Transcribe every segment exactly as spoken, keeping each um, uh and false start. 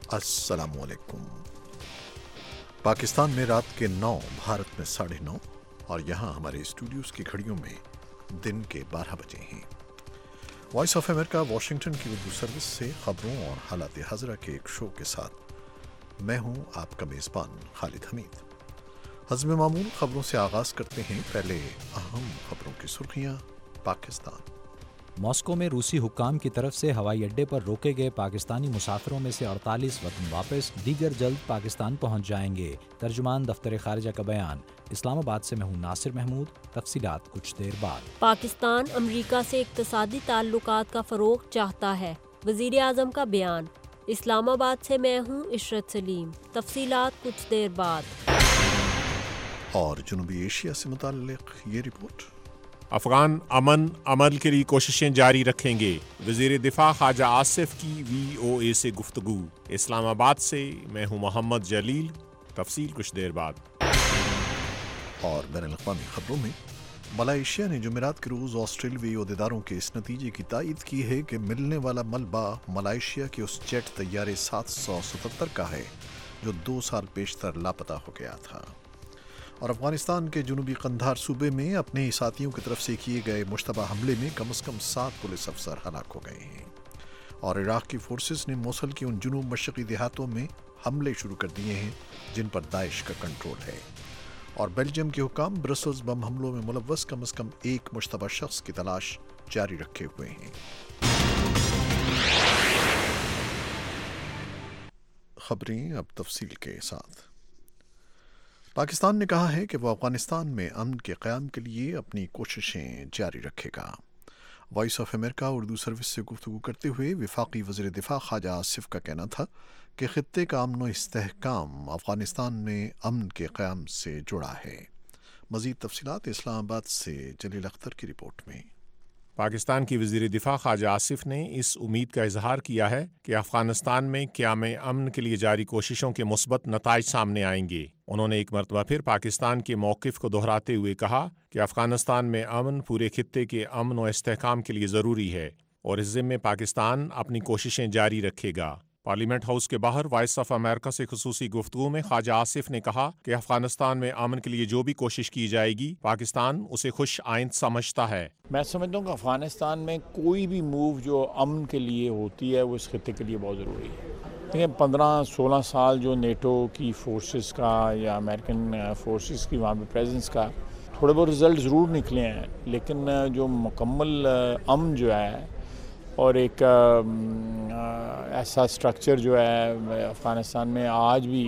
السلام علیکم۔ پاکستان میں رات کے نو، بھارت میں ساڑھے نو، اور یہاں ہمارے اسٹوڈیوز کی گھڑیوں میں دن کے بارہ بجے ہیں۔ وائس آف امریکہ واشنگٹن کی اردو سروس سے خبروں اور حالات حاضرہ کے ایک شو کے ساتھ میں ہوں آپ کا میزبان خالد حمید۔ حسب معمول خبروں سے آغاز کرتے ہیں۔ پہلے اہم خبروں کی سرخیاں۔ پاکستان ماسکو میں روسی حکام کی طرف سے ہوائی اڈے پر روکے گئے پاکستانی مسافروں میں سے اڑتالیس وطن واپس، دیگر جلد پاکستان پہنچ جائیں گے۔ ترجمان دفتر خارجہ کا بیان۔ اسلام آباد سے میں ہوں ناصر محمود۔ تفصیلات کچھ دیر بعد۔ پاکستان امریکہ سے اقتصادی تعلقات کا فروغ چاہتا ہے، وزیر اعظم کا بیان۔ اسلام آباد سے میں ہوں عشرت سلیم۔ تفصیلات کچھ دیر بعد۔ اور جنوبی ایشیا سے متعلق یہ رپورٹ۔ افغان امن عمل کے لیے کوششیں جاری رکھیں گے، وزیر دفاع خواجہ آصف کی وی او اے سے گفتگو۔ اسلام آباد سے میں ہوں محمد جلیل۔ تفصیل کچھ دیر بعد۔ اور بین الاقوامی خبروں میں، ملائیشیا نے جمعرات کے روز آسٹریلوی عہدیداروں کے اس نتیجے کی تائید کی ہے کہ ملنے والا ملبہ ملائیشیا کے اس جیٹ طیارے سات سو ستتر کا ہے جو دو سال پیشتر لاپتہ ہو گیا تھا۔ اور افغانستان کے جنوبی قندھار صوبے میں اپنے ہی ساتھیوں کی طرف سے کیے گئے مشتبہ حملے میں کم از کم سات پولیس افسر ہلاک ہو گئے ہیں۔ اور عراق کی فورسز نے موصل کے ان جنوب مشرقی دیہاتوں میں حملے شروع کر دیے ہیں جن پر داعش کا کنٹرول ہے۔ اور بیلجیم کے حکام برسلز بم حملوں میں ملوث کم از کم ایک مشتبہ شخص کی تلاش جاری رکھے ہوئے ہیں۔ خبریں اب تفصیل کے ساتھ۔ پاکستان نے کہا ہے کہ وہ افغانستان میں امن کے قیام کے لیے اپنی کوششیں جاری رکھے گا۔ Voice of America Urdu service سے گفتگو کرتے ہوئے وفاقی وزیر دفاع خواجہ آصف کا کہنا تھا کہ خطے کا امن و استحکام افغانستان میں امن کے قیام سے جڑا ہے۔ مزید تفصیلات اسلام آباد سے جلیل اختر کی رپورٹ میں۔ پاکستان کی وزیر دفاع خواجہ آصف نے اس امید کا اظہار کیا ہے کہ افغانستان میں قیام امن کے لیے جاری کوششوں کے مثبت نتائج سامنے آئیں گے۔ انہوں نے ایک مرتبہ پھر پاکستان کے موقف کو دہراتے ہوئے کہا کہ افغانستان میں امن پورے خطے کے امن و استحکام کے لیے ضروری ہے اور اس ضمن میں پاکستان اپنی کوششیں جاری رکھے گا۔ پارلیمنٹ ہاؤس کے باہر وائس آف امریکہ سے خصوصی گفتگو میں خواجہ آصف نے کہا کہ افغانستان میں امن کے لیے جو بھی کوشش کی جائے گی پاکستان اسے خوش آئند سمجھتا ہے۔ میں سمجھتا ہوں کہ افغانستان میں کوئی بھی موو جو امن کے لیے ہوتی ہے وہ اس خطے کے لیے بہت ضروری ہے۔ دیکھیں پندرہ سولہ سال جو نیٹو کی فورسز کا یا امریکن فورسز کی وہاں پہ پریزنس کا تھوڑے بہت رزلٹ ضرور نکلے ہیں، لیکن جو مکمل امن جو ہے اور ایک ایسا سٹرکچر جو ہے افغانستان میں آج بھی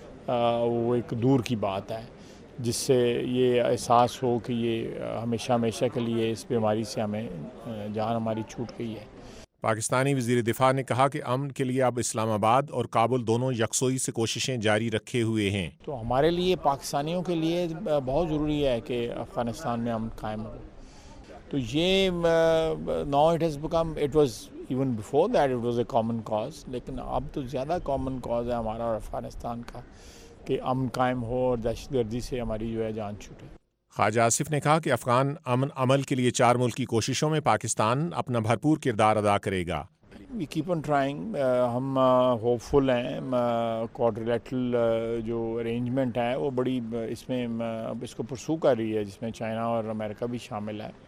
وہ ایک دور کی بات ہے، جس سے یہ احساس ہو کہ یہ ہمیشہ ہمیشہ کے لیے اس بیماری سے ہمیں جان ہماری چھوٹ گئی ہے۔ پاکستانی وزیر دفاع نے کہا کہ امن کے لیے اب اسلام آباد اور کابل دونوں یکسوئی سے کوششیں جاری رکھے ہوئے ہیں۔ تو ہمارے لیے پاکستانیوں کے لیے بہت ضروری ہے کہ افغانستان میں امن قائم ہو۔ تو یہ now it has become it was even before that it was a common cause، لیکن اب تو زیادہ common cause ہے ہمارا اور افغانستان کا کہ امن قائم ہو اور دہشت گردی سے ہماری جو ہے جان چھوٹے۔ خواجہ آصف نے کہا کہ افغان امن عمل کے لیے چار ملکی کوششوں میں پاکستان اپنا بھرپور کردار ادا کرے گا۔ We keep on trying، ہم ہوپ فل ہیں۔ کوادریلیٹرل جو ارینجمنٹ ہے وہ بڑی اس میں اس کو پرسو کر رہی ہے، جس میں چائنا اور امریکہ بھی شامل ہے۔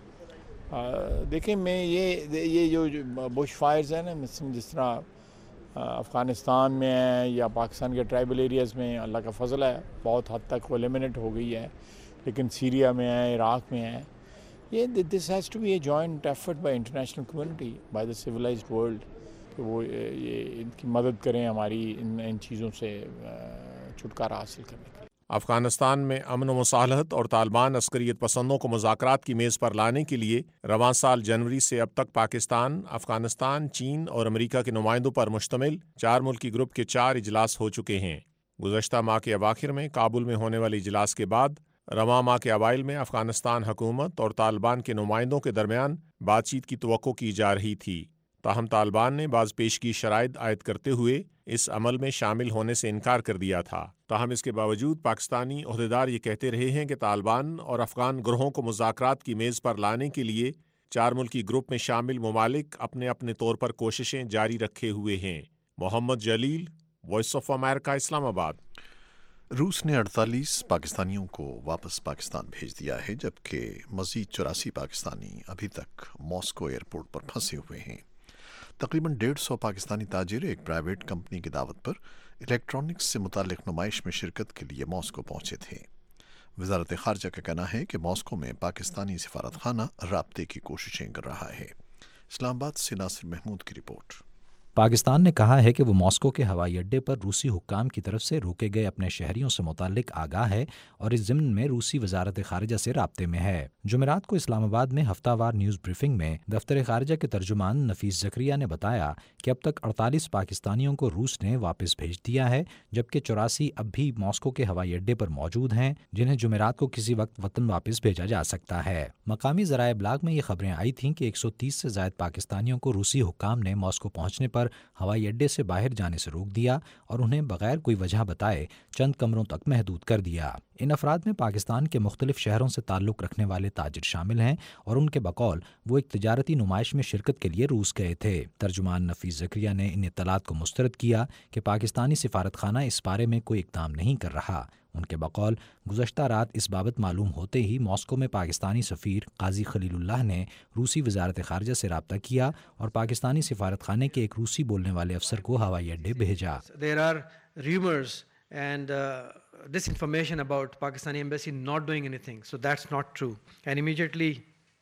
دیکھیں میں یہ یہ جو بش فائرز ہیں نا، جس طرح افغانستان میں ہے یا پاکستان کے ٹرائبل ایریاز میں، اللہ کا فضل ہے بہت حد تک وہ ایلیمنیٹ ہو گئی ہے، لیکن سیریا میں ہے، عراق میں ہے۔ یہ this has to be a joint effort by international community, by the civilized world, کہ وہ یہ ان کی مدد کریں ہماری ان ان چیزوں سے چھٹکارا حاصل کرنے کے لیے۔ افغانستان میں امن و مصالحت اور طالبان عسکریت پسندوں کو مذاکرات کی میز پر لانے کے لیے رواں سال جنوری سے اب تک پاکستان، افغانستان، چین اور امریکہ کے نمائندوں پر مشتمل چار ملکی گروپ کے چار اجلاس ہو چکے ہیں۔ گزشتہ ماہ کے اواخر میں کابل میں ہونے والے اجلاس کے بعد رواں ماہ کے اوائل میں افغانستان حکومت اور طالبان کے نمائندوں کے درمیان بات چیت کی توقع کی جا رہی تھی، تاہم طالبان نے بعض پیشگی شرائط عائد کرتے ہوئے اس عمل میں شامل ہونے سے انکار کر دیا تھا۔ تاہم اس کے باوجود پاکستانی عہدیدار یہ کہتے رہے ہیں کہ طالبان اور افغان گروہوں کو مذاکرات کی میز پر لانے کے لیے چار ملکی گروپ میں شامل ممالک اپنے اپنے طور پر کوششیں جاری رکھے ہوئے ہیں۔ Muhammad Jalil, voice of America Islamabad. रूस ने अड़तालीस पाकिस्तानियों को वापस पाकिस्तान भेज दिया है, जबकि मजीद चौरासी पाकिस्तानी अभी तक मॉस्को एयरपोर्ट पर फंसे हुए हैं। तकरीबन डेढ़ सौ पाकिस्तानी ताजिर एक प्राइवेट कंपनी की दावत पर इलेक्ट्रॉनिक्स से मुतालिक नुमाइश में शिरकत के लिए मॉस्को पहुंचे थे। वजारत खारजा का कहना है कि मॉस्को में पाकिस्तानी सिफारत खाना राब्ते की कोशिशें कर रहा है। इस्लामाबाद से नासिर महमूद की रिपोर्ट। पाकिस्तान ने कहा है कि वो मॉस्को के हवाई अड्डे पर रूसी हुक्काम की तरफ से रोके गए अपने शहरियों से मुतालिक आगाह है और इस ज़िम्न में रूसी वजारत खारजा से राब्ते में है। जुमेरात को इस्लामाबाद में हफ्तावार न्यूज़ ब्रीफिंग में दफ्तर खारजा के तर्जुमान नफीस ज़करिया ने बताया कि अब तक अड़तालीस पाकिस्तानियों को रूस ने वापस भेज दिया है, जबकि चौरासी अब भी मॉस्को के हवाई अड्डे पर मौजूद हैं, जिन्हें जुमेरात को किसी वक्त वतन वापस भेजा जा सकता है। मकामी ज़राए ब्लाग में ये खबरें आई थीं कि एक सौ तीस से ज़ायद पाकिस्तानियों को रूसी हुक्काम ने मॉस्को पहुंचने पर हवाई अड्डे से बाहर जाने से रोक दिया और उन्हें बगैर कोई वजह बताए चंद कमरों तक महदूद कर दिया। इन अफराद में पाकिस्तान के मुख्तलिफ शहरों से ताल्लुक़ रखने वाले ताजिर शामिल हैं और उनके बकौल वो एक तिजारती नुमाइश में शिरकत के लिए रूस गए थे। तर्जुमान नफीस ज़करिया ने इन इत्तलात को मुस्तरद किया कि पाकिस्तानी सिफारत खाना इस बारे में कोई इक़दाम नहीं कर रहा। उनके बकौल गुज़श्ता रात इस बाबत मालूम होते ही मॉस्को में पाकिस्तानी सफ़ीर काजी खलीलुल्लाह ने रूसी वजारत खारजा से रब्ता किया और पाकिस्तानी सिफारत खाने के एक रूसी बोलने वाले अफसर को हवाई अड्डे भेजा। There are rumors and uh, disinformation about Pakistani embassy not doing anything, so that's not true. And immediately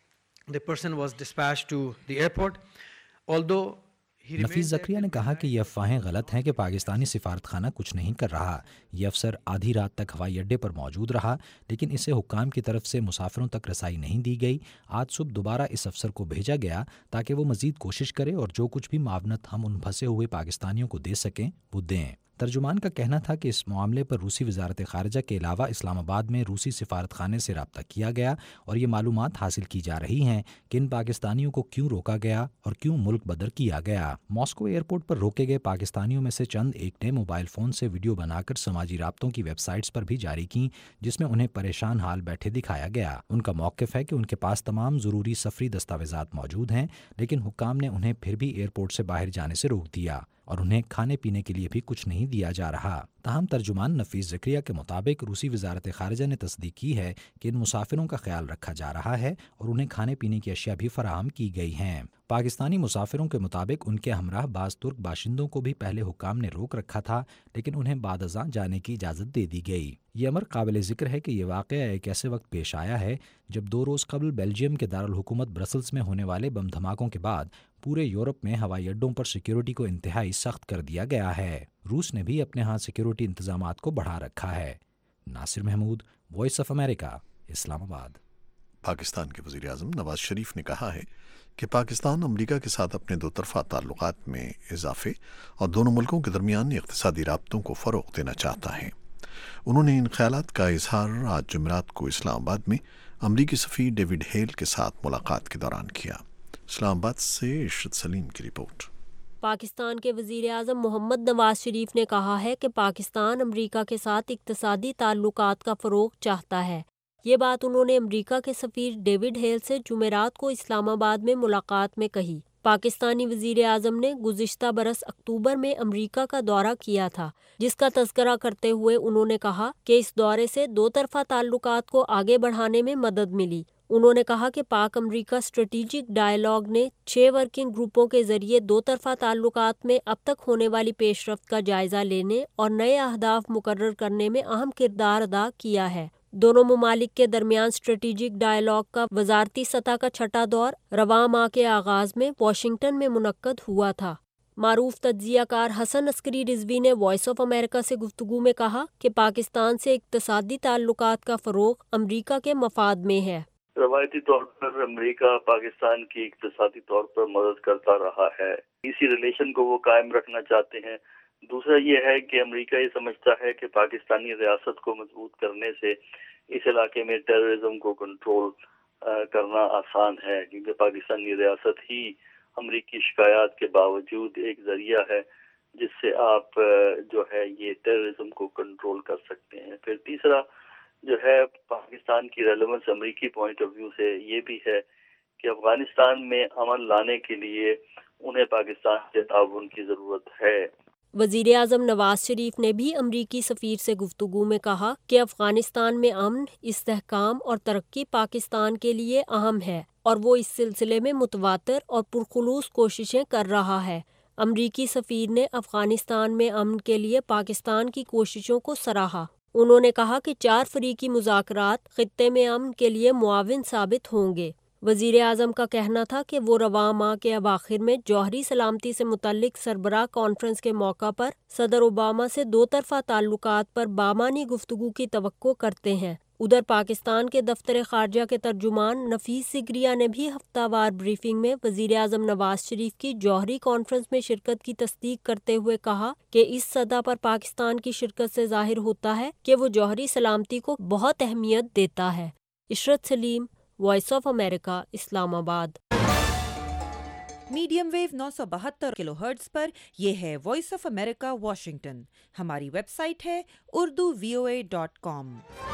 the person was dispatched to the airport, although नफीस ज़करिया ने कहा कि ये अफवाहें गलत हैं कि पाकिस्तानी सिफारत खाना कुछ नहीं कर रहा। ये अफसर आधी रात तक हवाई अड्डे पर मौजूद रहा, लेकिन इसे हुक्काम की तरफ से मुसाफिरों तक रसाई नहीं दी गई। आज सुबह दोबारा इस अफसर को भेजा गया ताकि वो मज़ीद कोशिश करे और जो कुछ भी मावनत हम उन फंसे हुए पाकिस्तानियों को दे सकें वो दें। तर्जुमान का कहना था कि इस मामले पर रूसी वजारत खारजा के अलावा इस्लामाबाद में रूसी सिफारत खाने से रब्ता किया गया और ये मालूमात हासिल की जा रही हैं कि इन पाकिस्तानियों को क्यों रोका गया और क्यों मुल्क बदर किया गया। मॉस्को एयरपोर्ट पर रोके गए पाकिस्तानियों में से चंद एक ने मोबाइल फ़ोन से वीडियो बनाकर समाजी राब्तों की वेबसाइट्स पर भी जारी की, जिसमें उन्हें परेशान हाल बैठे दिखाया गया। उनका मौक़िफ़ है कि उनके पास तमाम ज़रूरी सफरी दस्तावेज़ात मौजूद हैं, लेकिन हुक्काम ने उन्हें फिर भी एयरपोर्ट से बाहर जाने से रोक दिया और उन्हें खाने पीने के लिए भी कुछ नहीं दिया जा रहा। ताहम तर्जुमान नफीस ज़करिया के मुताबिक रूसी वजारत खारजा ने तस्दीक की है कि इन मुसाफिरों का ख्याल रखा जा रहा है और उन्हें खाने पीने की अशिया भी फराहम की गई हैं। पाकिस्तानी मुसाफिरों के मुताबिक उनके हमराह बाज़ तुर्क बाशिंदों को भी पहले हुक्काम ने रोक रखा था, लेकिन उन्हें बाद अज़ां जाने की इजाज़त दे दी गई। ये अमर काबिल ज़िक्र है कि यह वाक़या एक ऐसे वक्त पेश आया है जब दो रोज़ कबल बेल्जियम के दारुल हुकूमत ब्रसल्स में होने वाले बम धमाकों के बाद पूरे यूरोप में हवाई अड्डों पर सिक्योरिटी को इंतहाई सख्त कर दिया गया है। रूस ने भी अपने यहाँ सिक्योरिटी इंतजामात को बढ़ा रखा है। Nasir Mahmood, voice of America, Islamabad. Pakistan के वज़ीर आज़म नवाज शरीफ ने कहा है कि पाकिस्तान अमरीका के साथ अपने दो तरफ़ा ताल्लुकात में इजाफे और दोनों मुल्कों के दरमियान इक़्तिसादी राब्तों को फ़रोग़ देना चाहता है। उन्होंने इन ख़यालात का इजहार आज जुमेरात को इस्लामाबाद में अमरीकी सफ़ीर डेविड हेल के साथ मुलाकात के दौरान किया। इस्लामाबाद से इशरत सलीम की रिपोर्ट। पाकिस्तान के वज़ीर आज़म मोहम्मद नवाज शरीफ ने कहा है कि पाकिस्तान अमरीका के साथ इक़्तिसादी ताल्लुकात का फ़रोग़ चाहता है। ये बात उन्होंने अमरीका के सफ़ीर डेविड हेल से जुमेरात को इस्लामाबाद में मुलाकात में कही। पाकिस्तानी वज़ीर आज़म ने गुज़िश्ता बरस अक्टूबर में अमरीका का दौरा किया था, जिसका तज़किरा करते हुए उन्होंने कहा कि इस दौरे से दो तरफ़ा ताल्लुकात को आगे बढ़ाने में मदद मिली। उन्होंने कहा कि पाक अमरीका स्ट्रेटेजिक डायलॉग ने छह वर्किंग ग्रुपों के जरिए दो तरफ़ा ताल्लुकात में अब तक होने वाली पेशरफ्त का जायज़ा लेने और नए अहदाफ मुकर्रर करने में अहम किरदार अदा किया है। दोनों ममालिक के दरमियान स्ट्रेटेजिक डायलॉग का वजारती सतह का छठा दौर रवां माह के आगाज में वाशिंगटन में मुनक्कद हुआ था। मारूफ तज्जियाकार हसन अस्करी रिजवी ने वॉइस ऑफ अमेरिका से गुफ्तगू में कहा कि पाकिस्तान से इक़्तिसादी ताल्लुकात का फ़रोग़ अमरीका के मफाद में है। रवायती तौर पर अमेरिका पाकिस्तान की इक़्तिसादी तौर पर मदद करता रहा है, इसी रिलेशन को वो कायम रखना चाहते हैं। दूसरा ये है कि अमेरिका ये समझता है कि पाकिस्तानी रियासत को मजबूत करने से इस इलाके में टेररिज्म को कंट्रोल करना आसान है, क्योंकि पाकिस्तानी रियासत ही अमेरिकी शिकायत के बावजूद एक जरिया है जिससे आप जो है ये टेररिज्म को कंट्रोल कर सकते हैं। फिर तीसरा जो है पाकिस्तान की रेलेवेंस अमेरिकी पॉइंट ऑफ व्यू से ये भी है कि अफगानिस्तान में अमन लाने के लिए उन्हें पाकिस्तान के ताउन की ज़रूरत है। وزیر اعظم نواز شریف نے بھی امریکی سفیر سے گفتگو میں کہا کہ افغانستان میں امن، استحکام اور ترقی پاکستان کے لیے اہم ہے اور وہ اس سلسلے میں متواتر اور پرخلوص کوششیں کر رہا ہے۔ امریکی سفیر نے افغانستان میں امن کے لیے پاکستان کی کوششوں کو سراہا۔ انہوں نے کہا کہ چار فریقی مذاکرات خطے میں امن کے لیے معاون ثابت ہوں گے۔ وزیر اعظم کا کہنا تھا کہ وہ رواں ماہ کے اواخر میں جوہری سلامتی سے متعلق سربراہ کانفرنس کے موقع پر صدر اوباما سے دو طرفہ تعلقات پر بامعنی گفتگو کی توقع کرتے ہیں۔ ادھر پاکستان کے دفتر خارجہ کے ترجمان نفیس سگریا نے بھی ہفتہ وار بریفنگ میں وزیر اعظم نواز شریف کی جوہری کانفرنس میں شرکت کی تصدیق کرتے ہوئے کہا کہ اس سطح پر پاکستان کی شرکت سے ظاہر ہوتا ہے کہ وہ جوہری سلامتی کو بہت اہمیت دیتا ہے۔ عشرت سلیم، وائس آف امریکہ، اسلام آباد۔ میڈیم ویو نو سو بہتر کلو ہرٹز پر یہ ہے وائس آف امریکہ واشنگٹن۔ ہماری ویب سائٹ ہے Urdu V O A dot com.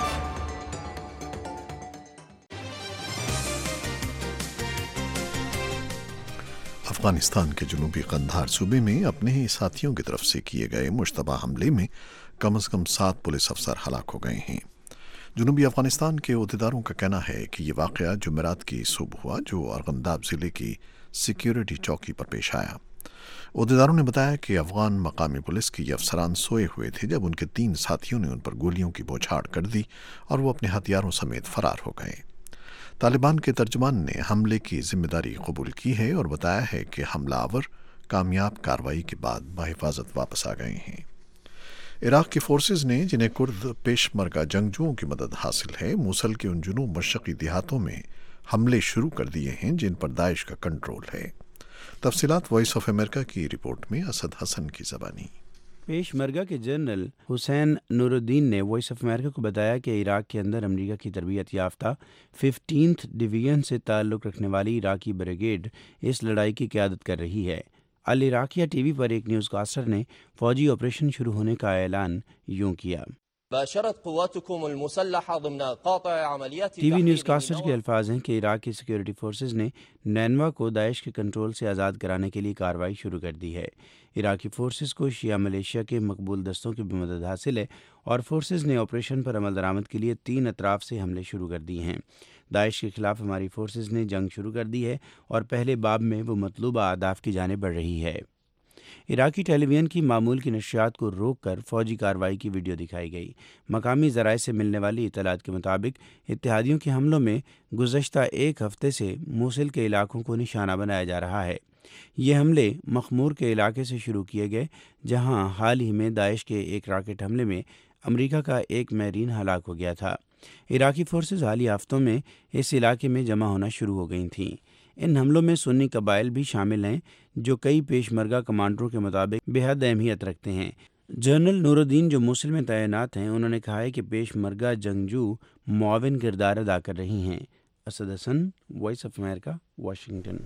Afghanistan کے جنوبی قندھار صوبے میں اپنے ہی ساتھیوں کی طرف سے کیے گئے مشتبہ حملے میں کم از کم سات پولیس افسر ہلاک ہو گئے ہیں۔ جنوبی افغانستان کے عہدیداروں کا کہنا ہے کہ یہ واقعہ جمعرات کی صبح ہوا، جو ارغنداب ضلع کی سیکیورٹی چوکی پر پیش آیا۔ عہدیداروں نے بتایا کہ افغان مقامی پولیس کے یہ افسران سوئے ہوئے تھے جب ان کے تین ساتھیوں نے ان پر گولیوں کی بوچھاڑ کر دی اور وہ اپنے ہتھیاروں سمیت فرار ہو گئے۔ طالبان کے ترجمان نے حملے کی ذمہ داری قبول کی ہے اور بتایا ہے کہ حملہ آور کامیاب کارروائی کے بعد بحفاظت واپس آ گئے ہیں۔ عراق کی فورسز نے جنہیں کرد پیش مرگہ جنگجوؤں کی مدد حاصل ہے، موصل کے ان جنوب مشرقی دیہاتوں میں حملے شروع کر دیے ہیں جن پر داعش کا کنٹرول ہے۔ تفصیلات وائس آف امریکہ کی رپورٹ میں اسد حسن کی زبانی۔ پیش مرگہ کے جنرل حسین نور الدین نے وائس آف امریکہ کو بتایا کہ عراق کے اندر امریکہ کی تربیت یافتہ ففٹینتھ ڈویژن سے تعلق رکھنے والی عراقی بریگیڈ اس لڑائی کی قیادت کر رہی ہے۔ العراقیہ ٹی وی پر ایک نیوز کاسٹر نے فوجی آپریشن شروع ہونے کا اعلان یوں کیا۔ ٹی وی نیوز کاسٹر کے الفاظ ہیں کہ عراق کی سیکیورٹی فورسز نے نینوا کو داعش کے کنٹرول سے آزاد کرانے کے لیے کارروائی شروع کر دی ہے۔ عراقی فورسز کو شیعہ ملیشیا کے مقبول دستوں کی بھی مدد حاصل ہے اور فورسز نے آپریشن پر عمل درآمد کے لیے تین اطراف سے حملے شروع کر دیے ہیں۔ داعش کے خلاف ہماری فورسز نے جنگ شروع کر دی ہے اور پہلے باب میں وہ مطلوبہ اہداف کی جانب بڑھ رہی ہے۔ عراقی ٹیلی ویژن کی معمول کی نشریات کو روک کر فوجی کارروائی کی ویڈیو دکھائی گئی۔ مقامی ذرائع سے ملنے والی اطلاعات کے مطابق اتحادیوں کے حملوں میں گزشتہ ایک ہفتے سے موصل کے علاقوں کو نشانہ بنایا جا رہا ہے۔ یہ حملے مخمور کے علاقے سے شروع کیے گئے، جہاں حال ہی میں داعش کے ایک راکٹ حملے میں امریکہ کا ایک میرین ہلاک ہو گیا تھا۔ عراقی فورسز حالیہ ہفتوں میں اس علاقے میں جمع ہونا شروع ہو گئی تھیں۔ ان حملوں میں سنی قبائل بھی شامل ہیں جو کئی پیش مرگہ کمانڈروں کے مطابق بے حد اہمیت رکھتے ہیں۔ جنرل نور الدین جو موصل میں تعینات ہیں، انہوں نے کہا ہے کہ پیش مرگہ جنگجو معاون کردار ادا کر رہی ہیں۔ Asad Hassan, voice of America, Washington.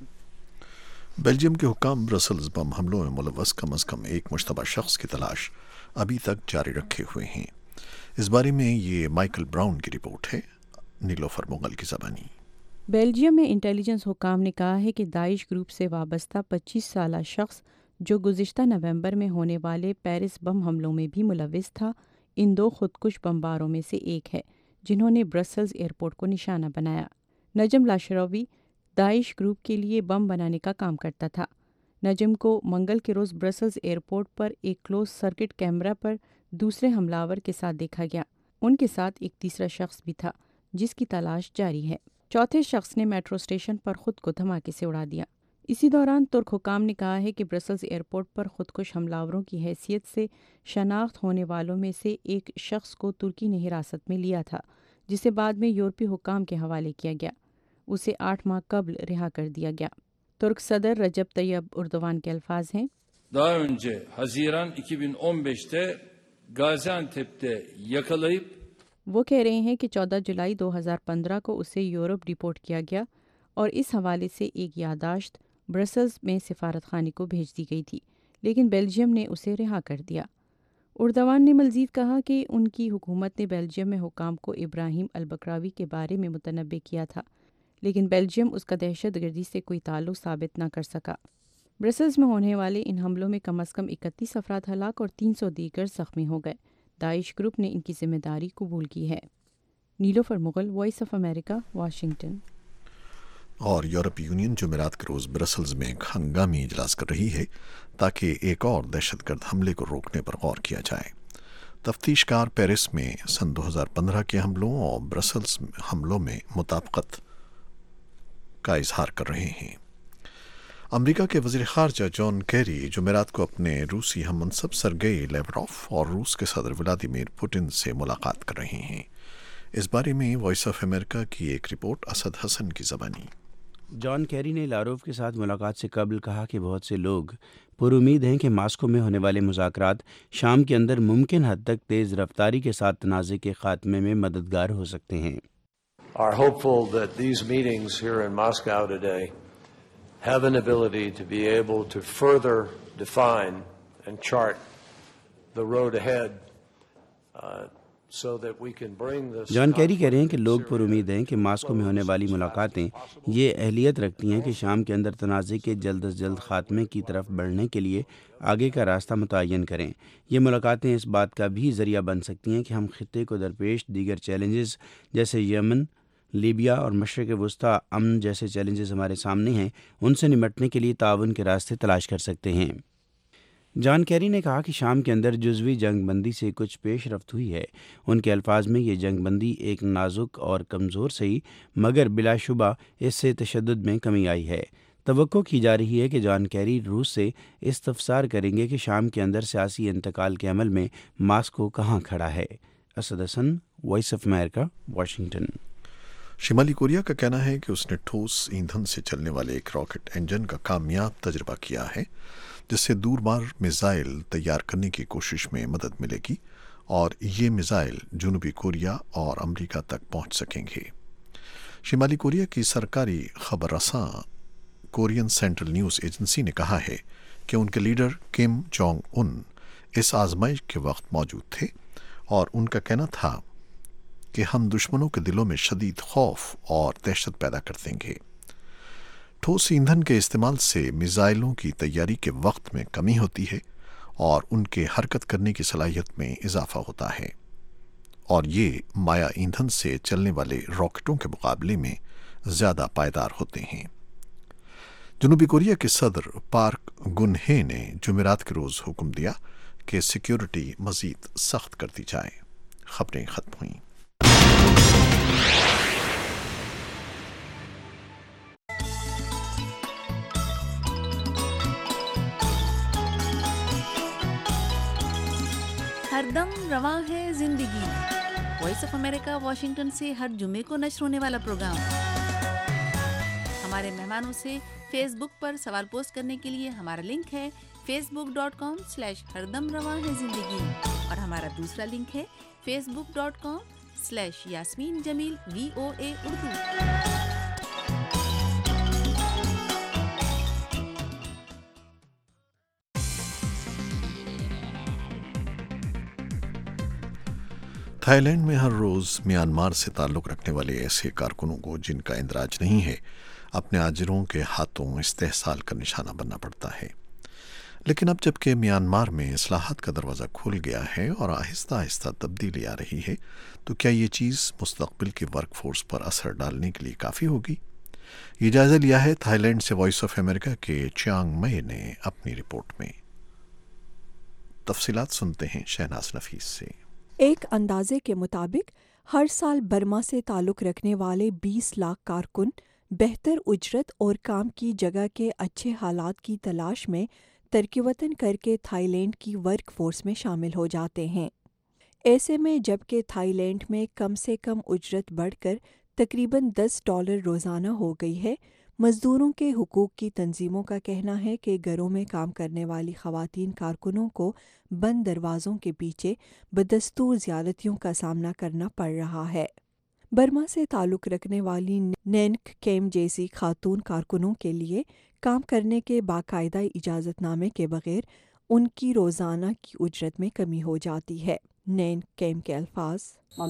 Belgium کے حکام برسلز بم حملوں میں ملوث کم از کم ایک مشتبہ شخص کی تلاش ابھی تک جاری رکھے ہوئے ہیں۔ اس بارے میں یہ مائیکل براؤن کی رپورٹ ہے، نیلوفر مغل کی زبانی۔ بیلجیم میں انٹیلیجنس حکام نے کہا ہے کہ داعش گروپ سے وابستہ پچیس سالہ شخص جو گزشتہ نومبر میں ہونے والے پیرس بم حملوں میں بھی ملوث تھا، ان دو خودکش بمباروں میں سے ایک ہے جنہوں نے برسلز ایئرپورٹ کو نشانہ بنایا۔ نجم لاشراوی داعش گروپ کے لیے بم بنانے کا کام کرتا تھا۔ نجم کو منگل کے روز برسلز ایئرپورٹ پر ایک کلوز سرکٹ کیمرہ پر دوسرے حملہ آور کے ساتھ دیکھا گیا۔ ان کے ساتھ ایک تیسرا شخص بھی تھا جس کی تلاش جاری ہے۔ چوتھے شخص نے میٹرو اسٹیشن پر خود کو دھماکے سے اڑا دیا۔ اسی دوران ترک حکام نے کہا ہے کہ برسلز ایئرپورٹ پر خودکش حملہ آوروں کی حیثیت سے شناخت ہونے والوں میں سے ایک شخص کو ترکی نے حراست میں لیا تھا، جسے بعد میں یورپی حکام کے حوالے کیا گیا۔ اسے آٹھ ماہ قبل رہا کر دیا گیا۔ ترک صدر رجب طیب اردوان کے الفاظ ہیں، Daha önce Haziran iki bin on beşte Gaziantep'te yakalayıp وہ کہہ رہے ہیں کہ چودہ جولائی دو ہزار پندرہ کو اسے یورپ ڈیپورٹ کیا گیا اور اس حوالے سے ایک یادداشت برسلز میں سفارت خانے کو بھیج دی گئی تھی، لیکن بیلجیم نے اسے رہا کر دیا۔ اردوان نے مزید کہا کہ ان کی حکومت نے بیلجیم میں حکام کو ابراہیم البکراوی کے بارے میں متنبع کیا تھا، لیکن بیلجیم اس کا دہشت گردی سے کوئی تعلق ثابت نہ کر سکا۔ برسلز میں ہونے والے ان حملوں میں کم از کم اکتیس افراد ہلاک اور تین سو دیگر زخمی ہو گئے۔ داعش گروپ نے ان کی ذمہ داری قبول کی ہے۔ Nilofar Mughal, voice of America, Washington. اور یورپی یونین جمعرات کے روز برسلز میں ایک ہنگامی اجلاس کر رہی ہے تاکہ ایک اور دہشت گرد حملے کو روکنے پر غور کیا جائے۔ تفتیش کار پیرس میں سن دو ہزار پندرہ کے حملوں اور برسلز حملوں میں مطابقت کا اظہار کر رہے ہیں۔ امریکہ کے وزیر خارجہ جان کیری جمعرات کو اپنے روسی ہم منصب سرگئی لیوروف اور روس کے صدر ولادیمیر پوٹن سے ملاقات کر رہے ہیں۔ اس بارے میں وائس آف امریکہ کی ایک رپورٹ اسد حسن کی زبانی۔ جان کیری نے لاروف کے ساتھ ملاقات سے قبل کہا کہ بہت سے لوگ پر امید ہیں کہ ماسکو میں ہونے والے مذاکرات شام کے اندر ممکن حد تک تیز رفتاری کے ساتھ تنازع کے خاتمے میں مددگار ہو سکتے ہیں۔ are hopeful that these meetings here in Moscow today have an ability to be able to further define and chart the road ahead uh, so that we can bring this John Kerry کہہ رہے ہیں کہ لوگ پر امید ہیں کہ Moscow میں ہونے والی ملاقاتیں یہ اہلیت رکھتی ہیں کہ شام کے اندر تنازع کے جلد از جلد خاتمے کی طرف بڑھنے کے لیے آگے کا راستہ متعین کریں۔ یہ ملاقاتیں اس بات کا بھی ذریعہ بن سکتی ہیں کہ ہم خطے کو درپیش دیگر چیلنجز جیسے یمن، لیبیا اور مشرق وسطیٰ امن جیسے چیلنجز ہمارے سامنے ہیں، ان سے نمٹنے کے لیے تعاون کے راستے تلاش کر سکتے ہیں۔ جان کیری نے کہا کہ شام کے اندر جزوی جنگ بندی سے کچھ پیش رفت ہوئی ہے۔ ان کے الفاظ میں یہ جنگ بندی ایک نازک اور کمزور سہی مگر بلا شبہ اس سے تشدد میں کمی آئی ہے۔ توقع کی جا رہی ہے کہ جان کیری روس سے استفسار کریں گے کہ شام کے اندر سیاسی انتقال کے عمل میں ماسکو کہاں کھڑا ہے۔ Asad Hassan, voice of America, Washington. شمالی کوریا کا کہنا ہے کہ اس نے ٹھوس ایندھن سے چلنے والے ایک راکٹ انجن کا کامیاب تجربہ کیا ہے جس سے دور بار میزائل تیار کرنے کی کوشش میں مدد ملے گی اور یہ میزائل جنوبی کوریا اور امریکہ تک پہنچ سکیں گے۔ شمالی کوریا کی سرکاری خبر رساں کورین سینٹرل نیوز ایجنسی نے کہا ہے کہ ان کے لیڈر کم جونگ ان اس آزمائش کے وقت موجود تھے اور ان کا کہنا تھا کہ ہم دشمنوں کے دلوں میں شدید خوف اور دہشت پیدا کر دیں گے۔ ٹھوس ایندھن کے استعمال سے میزائلوں کی تیاری کے وقت میں کمی ہوتی ہے اور ان کے حرکت کرنے کی صلاحیت میں اضافہ ہوتا ہے اور یہ مایا ایندھن سے چلنے والے راکٹوں کے مقابلے میں زیادہ پائیدار ہوتے ہیں۔ جنوبی کوریا کے صدر پارک گن ہے نے جمعرات کے روز حکم دیا کہ سیکیورٹی مزید سخت کر دی جائے۔ خبریں ختم ہوئیں۔ ہر دم رواں ہے زندگی، وائس آف امریکہ واشنگٹن سے ہر جمعے کو نشر ہونے والا پروگرام۔ ہمارے مہمانوں سے فیس بک پر سوال پوسٹ کرنے کے لیے ہمارا لنک ہے Facebook dot com slash ہر دم رواں ہے زندگی، اور ہمارا دوسرا لنک ہے Facebook dot com slash Yasmeen Jamil V O A Urdu. Thailand میں ہر روز میانمار سے تعلق رکھنے والے ایسے کارکنوں کو جن کا اندراج نہیں ہے اپنے آجروں کے ہاتھوں استحصال کا نشانہ بننا پڑتا ہے۔ لیکن اب جب کہ میانمار میں اصلاحات کا دروازہ کھل گیا ہے اور آہستہ آہستہ تبدیلی آ رہی ہے تو کیا یہ چیز مستقبل کے ورک فورس پر اثر ڈالنے کے لیے کافی ہوگی؟ یہ جائزہ لیا ہے تھائی لینڈ سے وائس آف امریکہ کے چیانگ مئی نے اپنی رپورٹ میں۔ تفصیلات سنتے ہیں شہناز نفیس سے۔ ایک اندازے کے مطابق ہر سال برما سے تعلق رکھنے والے بیس لاکھ کارکن بہتر اجرت اور کام کی جگہ کے اچھے حالات کی تلاش میں ترک وطن کر کے تھائی لینڈ کی ورک فورس میں شامل ہو جاتے ہیں۔ ایسے میں جب کہ تھائی لینڈ میں کم سے کم اجرت بڑھ کر تقریباً دس ڈالر روزانہ ہو گئی ہے، مزدوروں کے حقوق کی تنظیموں کا کہنا ہے کہ گھروں میں کام کرنے والی خواتین کارکنوں کو بند دروازوں کے پیچھے بدستور زیادتیوں کا سامنا کرنا پڑ رہا ہے۔ برما سے تعلق رکھنے والی نینک کیم جیسی خاتون کارکنوں کے لیے کام کرنے کے باقاعدہ اجازت نامے کے بغیر ان کی روزانہ کی اجرت میں کمی ہو جاتی ہے۔ नैन कैम के अल्फाज।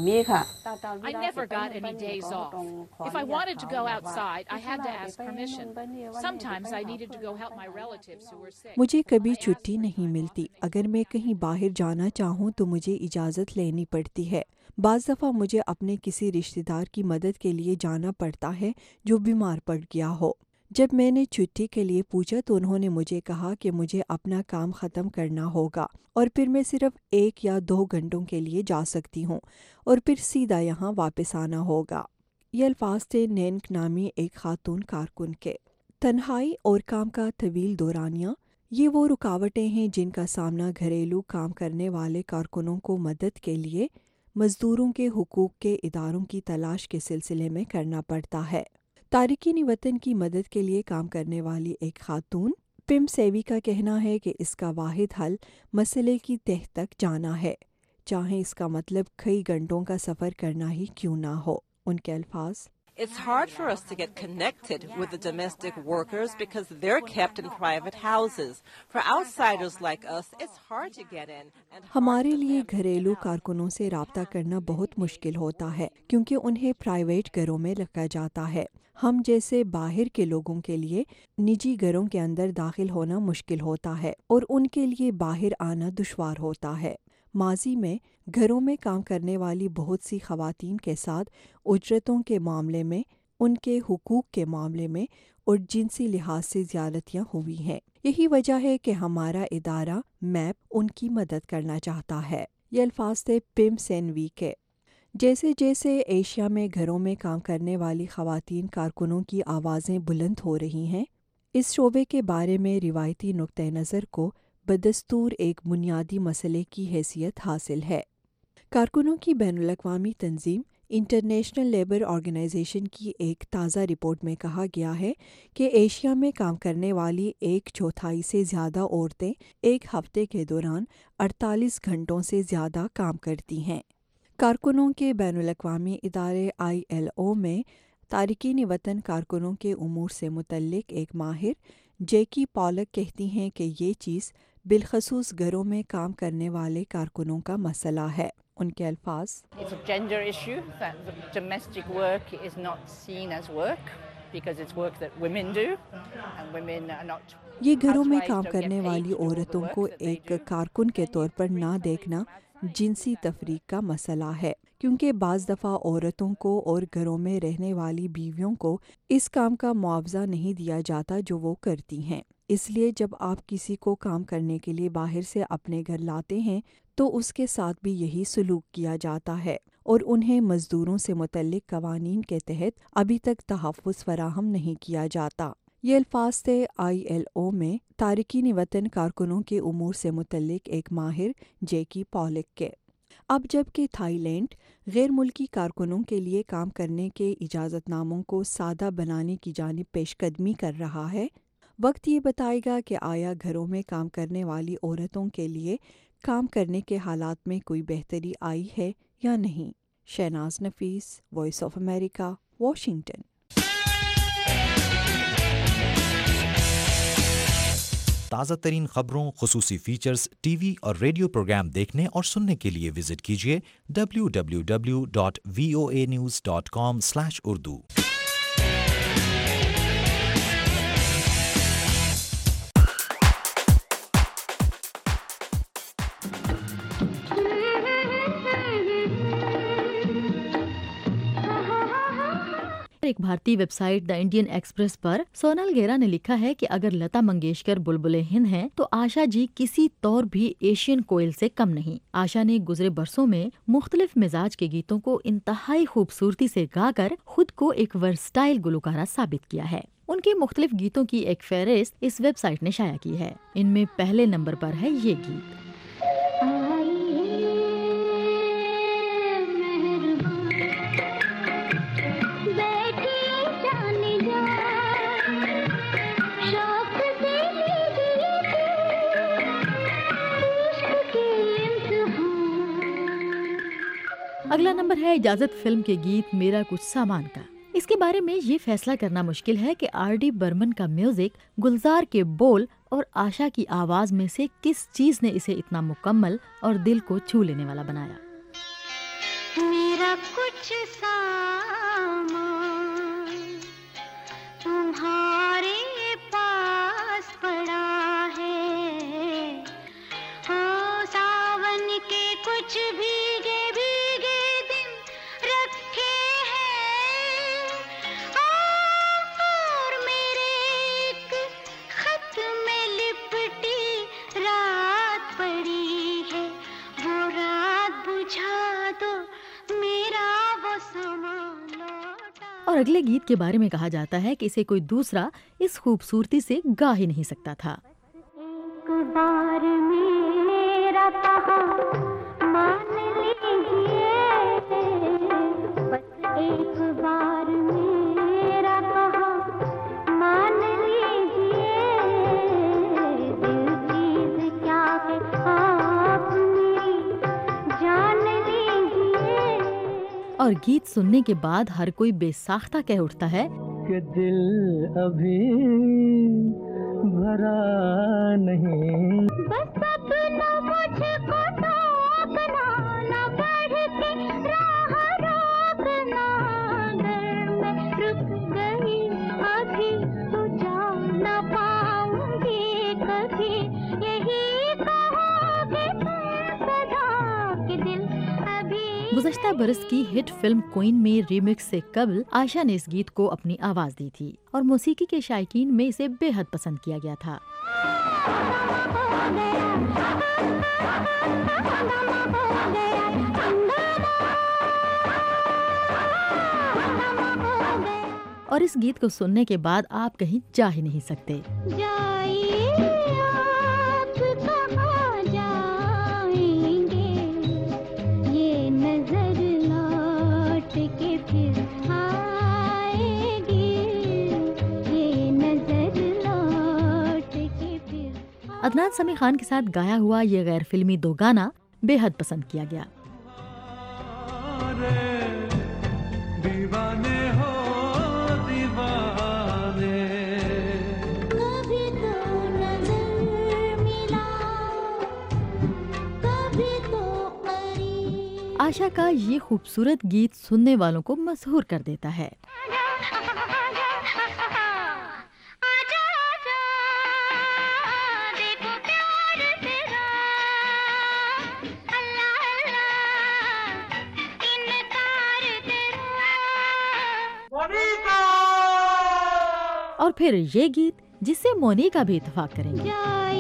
I never got any days off. If I wanted to go outside, I had to ask permission. Sometimes I needed to go help my relatives who were sick. मुझे कभी छुट्टी नहीं मिलती। अगर मैं कहीं बाहर जाना चाहूँ तो मुझे इजाज़त लेनी पड़ती है। बाज़ दफ़ा मुझे अपने किसी रिश्तेदार की मदद के लिए जाना पड़ता है जो बीमार पड़ गया हो। जब मैंने छुट्टी के लिए पूछा तो उन्होंने मुझे कहा कि मुझे अपना काम ख़त्म करना होगा और फिर मैं सिर्फ एक या दो घंटों के लिए जा सकती हूँ और फिर सीधा यहाँ वापस आना होगा। ये अल्फाज थे नैनक नामी एक खातून कारकुन के। तन्हाई और काम का तवील दौरानिया, ये वो रुकावटें हैं जिनका सामना घरेलू काम करने वाले कारकुनों को मदद के लिए मज़दूरों के हुकूक के इदारों की तलाश के सिलसिले में करना पड़ता है। तारिकीन वतन की मदद के लिए काम करने वाली एक खातून पिम सेवी का कहना है कि इसका वाहिद हल मसले की तह तक जाना है, चाहे इसका मतलब कई घंटों का सफ़र करना ही क्यों ना हो। उनके अल्फाज, It's hard for us to get connected with the domestic workers because they're kept in private houses. For outsiders like us, it's hard to get in. हमारे लिए घरेलू कारकुनों से राब्ता करना बहुत मुश्किल होता है क्योंकि उन्हें प्राइवेट घरों में रखा जाता है। हम जैसे बाहर के लोगों के लिए निजी घरों के अंदर दाखिल होना मुश्किल होता है और उनके लिए बाहर आना दुश्वार होता है। माजी में घरों में काम करने वाली बहुत सी खवातीन के साथ उजरतों के मामले में, उनके हुकूक के मामले में और जिनसी लिहाज से ज़्यादतियाँ हुई हैं। यही वजह है कि हमारा इदारा मैप उनकी मदद करना चाहता है। ये अल्फाज थे पिम सेनवी के। जैसे जैसे एशिया में घरों में काम करने वाली खवातीन कारकुनों की आवाज़ें बुलंद हो रही हैं, इस शोबे के बारे में रिवायती नुक्ते नज़र को बदस्तूर एक बुनियादी मसले की हैसियत हासिल है। कारकुनों की बैनुल अक़वामी तंजीम इंटरनेशनल लेबर ऑर्गेनाइजेशन की एक ताज़ा रिपोर्ट में कहा गया है कि एशिया में काम करने वाली एक चौथाई से ज़्यादा औरतें एक हफ्ते के दौरान अड़तालीस घंटों से ज़्यादा काम करती हैं। कारकुनों के बैनुल अक़वामी इदारे आई एल ओ में तारिकीन वतन कारकुनों के उमूर से मुतल्लिक एक माहिर जैकी पॉलक कहती हैं कि ये चीज़ बिलखसूस घरों में काम करने वाले कारकुनों का मसला है। उनके अल्फाज, It's a gender issue that the domestic work is not seen as work because it's work that women do and women are not. ये घरों में काम करने वाली औरतों को एक कारकुन के तौर पर ना देखना जिनसी तफरीक का मसला है, क्योंकि बाज़ दफ़ा औरतों को और घरों में रहने वाली बीवियों को इस काम का मुआवजा नहीं दिया जाता जो वो करती हैं। इसलिए जब आप किसी को काम करने के लिए बाहर से अपने घर लाते हैं तो उसके साथ भी यही सलूक किया जाता है और उन्हें मज़दूरों से मुतल्लिक कवानीन के तहत अभी तक तहफ़्फ़ुज़ फराहम नहीं किया जाता। ये अल्फाज थे आई एल ओ में तारिकीन वतन कारकुनों के उमूर से मुतल्लिक एक माहिर जैकी पॉलिक के। अब जबकि थाईलैंड गैर मुल्की कारकुनों के लिए काम करने के इजाज़तनामों को सादा बनाने की जानिब पेशकदमी कर रहा है, वक्त ये बताएगा कि आया घरों में काम करने वाली औरतों के लिए काम करने के हालात में कोई बेहतरी आई है या नहीं। Shahnaz Nafees, voice of America, Washington. ताज़ा तरीन खबरों, खुसूसी फीचर्स, टीवी और रेडियो प्रोग्राम देखने और सुनने के लिए विजिट कीजिए W W W dot V O A news dot com slash Urdu. एक भारतीय वेबसाइट द इंडियन एक्सप्रेस पर सोनल गेरा ने लिखा है कि अगर लता मंगेशकर बुलबुले हिंद हैं तो आशा जी किसी तौर भी एशियन कोयल से कम नहीं। आशा ने गुजरे बरसों में मुख्तलिफ मिजाज के गीतों को इंतहाई खूबसूरती से गाकर खुद को एक वर्सटाइल गुलकारा साबित किया है। उनके मुख्तलिफ गीतों की एक फहरिस्त इस वेबसाइट ने शाया की है। इनमें पहले नंबर पर है ये गीत। अगला नंबर है इजाजत फिल्म के गीत मेरा कुछ सामान का। इसके बारे में ये फैसला करना मुश्किल है कि आर डी बर्मन का म्यूजिक, गुलजार के बोल اور آشا کی آواز میں سے کس چیز نے اسے اتنا مکمل اور دل کو چھو لینے والا بنایا؟ میرا کچھ سامان تمہارے پاس پڑا ہے، ہو ساون کے کچھ بھیگے بھیگے دن رکھے ہیں، اور میرے ایک خط میں لپٹی رات پڑی ہے، وہ رات بجھا دو میرا وہ سامان لوٹا۔ اور اگلے گیت کے بارے میں کہا جاتا ہے کہ اسے کوئی دوسرا اس خوبصورتی سے گا ہی نہیں سکتا تھا۔ ایک بار میرا کہا مان لیجیے، بس ایک بار میرا کہا مان لیجیے، دل چیز کیا ہے آپ میری جان لیجیے۔ اور گیت سننے کے بعد ہر کوئی بے ساختہ کہہ اٹھتا ہے کہ دل ابھی بھرا نہیں، بس اپنا مجھ کو ٹوکنا نہ بڑھ کے راہ روکنا، اگر میں رک گئی ابھی تو جا نہ پاؤں گی کبھی، یہی کہو گے تم سدا کہ دل ابھی۔ گزشتہ برس کی ہٹ فلم کوئن میں ریمکس سے قبل عائشہ نے اس گیت کو اپنی آواز دی تھی اور موسیقی کے شائقین میں اسے بے حد پسند کیا گیا تھا۔ اور اس گیت کو سننے کے بعد آپ کہیں جا ہی نہیں سکتے۔ عدنان سمیع خان کے ساتھ گایا ہوا یہ غیر فلمی دو گانا بے حد پسند کیا گیا۔ دیوانے ہو دیوانے، کبھی تو نظر ملا کبھی تو قریب۔ عائشہ کا یہ خوبصورت گیت سننے والوں کو مسحور کر دیتا ہے۔ اور پھر یہ گیت جس سے مونیکا بھی اتفاق کریں گے۔